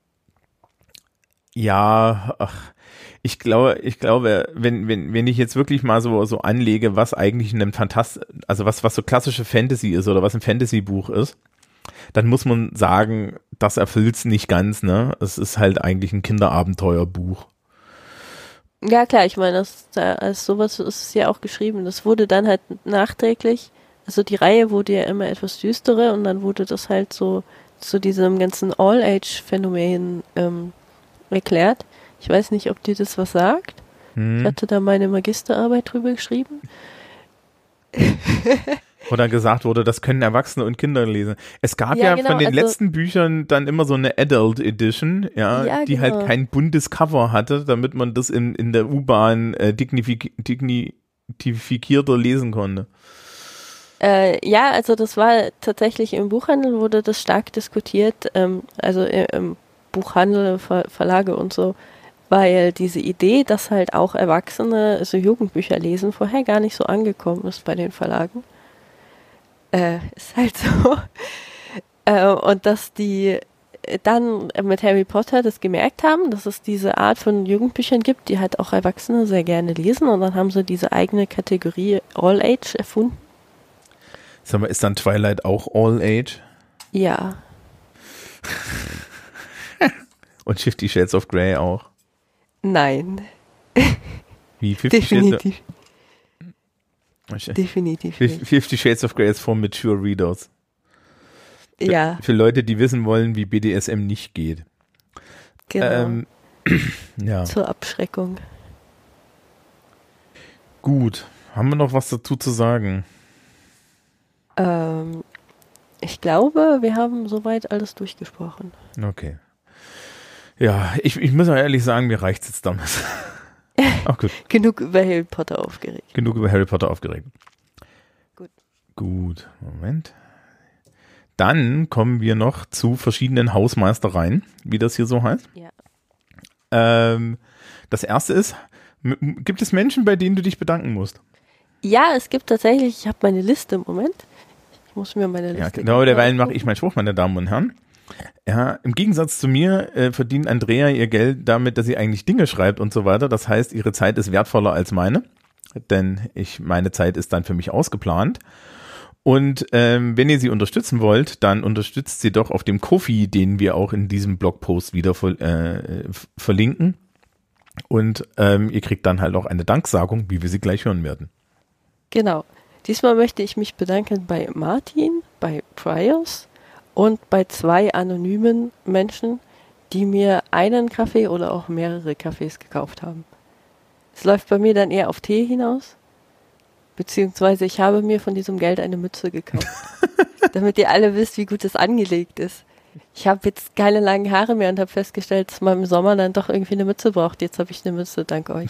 ja, ach, ich glaube, ich glaube, wenn, wenn, wenn ich jetzt wirklich mal so, so anlege, was eigentlich in einem Fantast, also was, was so klassische Fantasy ist oder was ein Fantasy-Buch ist, dann muss man sagen, das erfüllt's nicht ganz, ne? Es ist halt eigentlich ein Kinderabenteuerbuch. Ja, klar, ich meine, das, als sowas ist es ja auch geschrieben. Das wurde dann halt nachträglich, also die Reihe wurde ja immer etwas düsterer und dann wurde das halt so zu diesem ganzen All-Age-Phänomen ähm, erklärt. Ich weiß nicht, ob dir das was sagt. Hm. Ich hatte da meine Magisterarbeit drüber geschrieben. Wo dann gesagt wurde, das können Erwachsene und Kinder lesen. Es gab ja, ja genau, von den also, letzten Büchern dann immer so eine Adult Edition, ja, ja die genau. halt kein buntes Cover hatte, damit man das in, in der U-Bahn äh, dignifik- dignifizierter lesen konnte. Äh, ja, also das war tatsächlich im Buchhandel, wurde das stark diskutiert, ähm, also im Buchhandel, Ver- Verlage und so, weil diese Idee, dass halt auch Erwachsene so Jugendbücher lesen, vorher gar nicht so angekommen ist bei den Verlagen. Äh, ist halt so. Äh, und dass die dann mit Harry Potter das gemerkt haben, dass es diese Art von Jugendbüchern gibt, die halt auch Erwachsene sehr gerne lesen, und dann haben sie diese eigene Kategorie All Age erfunden. Sag mal, ist dann Twilight auch All Age? Ja. Und Fifty Shades of Grey auch? Nein. Wie? Fifty Definitiv. Shades of... Definitiv nicht. Fifty Shades of Grey ist for mature readers. Für, Ja. für Leute, die wissen wollen, wie B D S M nicht geht. Genau. Ähm, ja. Zur Abschreckung. Gut. Haben wir noch was dazu zu sagen? Ähm, ich glaube, wir haben soweit alles durchgesprochen. Okay. Ja, ich, ich muss auch ehrlich sagen, mir reicht's jetzt damit. Ach gut. Genug über Harry Potter aufgeregt. Genug über Harry Potter aufgeregt. Gut. Gut, Moment. Dann kommen wir noch zu verschiedenen Hausmeistereien, wie das hier so heißt. Ja. Ähm, das erste ist, m- gibt es Menschen, bei denen du dich bedanken musst? Ja, es gibt tatsächlich, ich habe meine Liste im Moment. Ich muss mir meine Liste... Ja, genau, derweil mache ich meinen Spruch, meine Damen und Herren. Ja, im Gegensatz zu mir äh, verdient Andrea ihr Geld damit, dass sie eigentlich Dinge schreibt und so weiter. Das heißt, ihre Zeit ist wertvoller als meine, denn ich meine Zeit ist dann für mich ausgeplant. Und ähm, wenn ihr sie unterstützen wollt, dann unterstützt sie doch auf dem Ko-fi, den wir auch in diesem Blogpost wieder ver- äh, verlinken. Und ähm, ihr kriegt dann halt auch eine Danksagung, wie wir sie gleich hören werden. Genau. Diesmal möchte ich mich bedanken bei Martin, bei Priors und bei zwei anonymen Menschen, die mir einen Kaffee oder auch mehrere Kaffees gekauft haben. Es läuft bei mir dann eher auf Tee hinaus, beziehungsweise ich habe mir von diesem Geld eine Mütze gekauft, damit ihr alle wisst, wie gut es angelegt ist. Ich habe jetzt keine langen Haare mehr und habe festgestellt, dass man im Sommer dann doch irgendwie eine Mütze braucht. Jetzt habe ich eine Mütze, dank euch.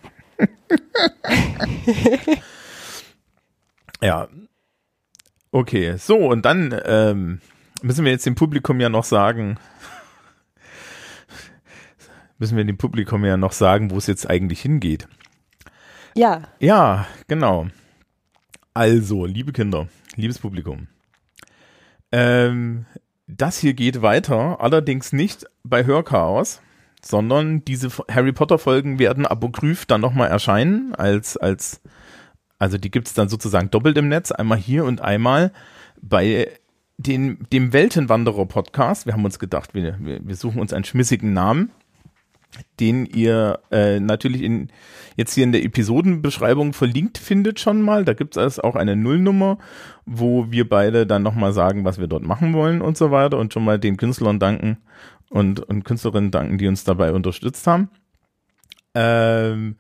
Ja. Okay, so und dann ähm, müssen wir jetzt dem Publikum ja noch sagen, müssen wir dem Publikum ja noch sagen, wo es jetzt eigentlich hingeht. Ja. Ja, genau. Also, liebe Kinder, liebes Publikum, ähm, das hier geht weiter, allerdings nicht bei Hörchaos, sondern diese Harry Potter Folgen werden apokryph dann nochmal erscheinen, als, als, also die gibt es dann sozusagen doppelt im Netz, einmal hier und einmal bei den, dem Weltenwanderer Podcast. Wir haben uns gedacht, wir, wir, wir suchen uns einen schmissigen Namen, den ihr äh, natürlich in, jetzt hier in der Episodenbeschreibung verlinkt findet schon mal. Da gibt es auch eine Nullnummer, wo wir beide dann nochmal sagen, was wir dort machen wollen und so weiter und schon mal den Künstlern danken und, und Künstlerinnen danken, die uns dabei unterstützt haben. Ähm,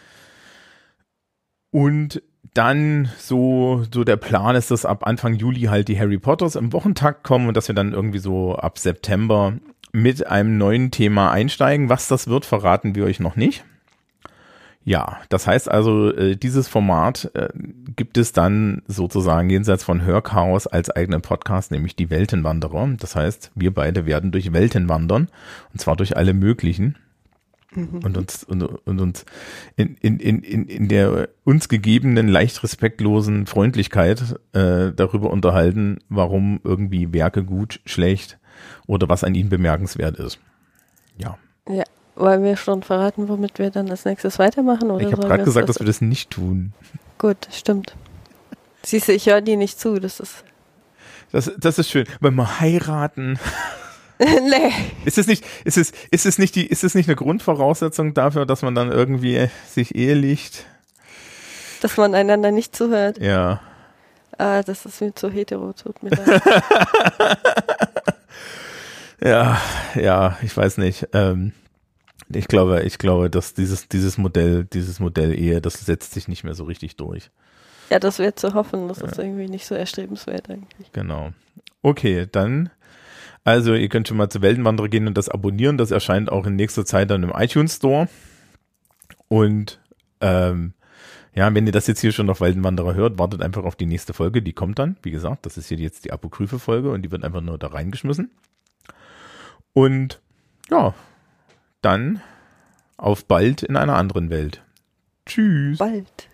und dann so, so der Plan ist, dass ab Anfang Juli halt die Harry Potters im Wochentakt kommen und dass wir dann irgendwie so ab September mit einem neuen Thema einsteigen. Was das wird, verraten wir euch noch nicht. Ja, das heißt also, äh, dieses Format äh, gibt es dann sozusagen jenseits von Hörchaos als eigenen Podcast, nämlich die Weltenwanderer. Das heißt, wir beide werden durch Welten wandern, und zwar durch alle möglichen. Mhm. Und uns, und, und uns in, in, in, in der uns gegebenen, leicht respektlosen Freundlichkeit äh, darüber unterhalten, warum irgendwie Werke gut, schlecht oder was an ihnen bemerkenswert ist. Ja. Ja, wollen wir schon verraten, womit wir dann als nächstes weitermachen? Oder ich habe gerade gesagt, das dass wir das nicht tun. Gut, stimmt. Siehst du, ich höre dir nicht zu. Das ist das, das ist schön. Wenn wir heiraten. Nee. Ist es nicht, ist es, ist es nicht die, ist es nicht eine Grundvoraussetzung dafür, dass man dann irgendwie sich ehelicht? Dass man einander nicht zuhört? Ja. Ah, das ist mir zu hetero, tut mir leid. Ja, ja, ich weiß nicht. Ähm, ich glaube, ich glaube, dass dieses, dieses Modell, dieses Modell Ehe, das setzt sich nicht mehr so richtig durch. Ja, das wäre zu hoffen. Das ja. ist irgendwie nicht so erstrebenswert eigentlich. Genau. Okay, dann, also ihr könnt schon mal zu Weltenwanderer gehen und das abonnieren. Das erscheint auch in nächster Zeit dann im iTunes Store. Und ähm, ja, wenn ihr das jetzt hier schon auf Weltenwanderer hört, wartet einfach auf die nächste Folge. Die kommt dann. Wie gesagt, das ist hier jetzt die apokryphe Folge und die wird einfach nur da reingeschmissen. Und ja, dann auf bald in einer anderen Welt. Tschüss. Bald.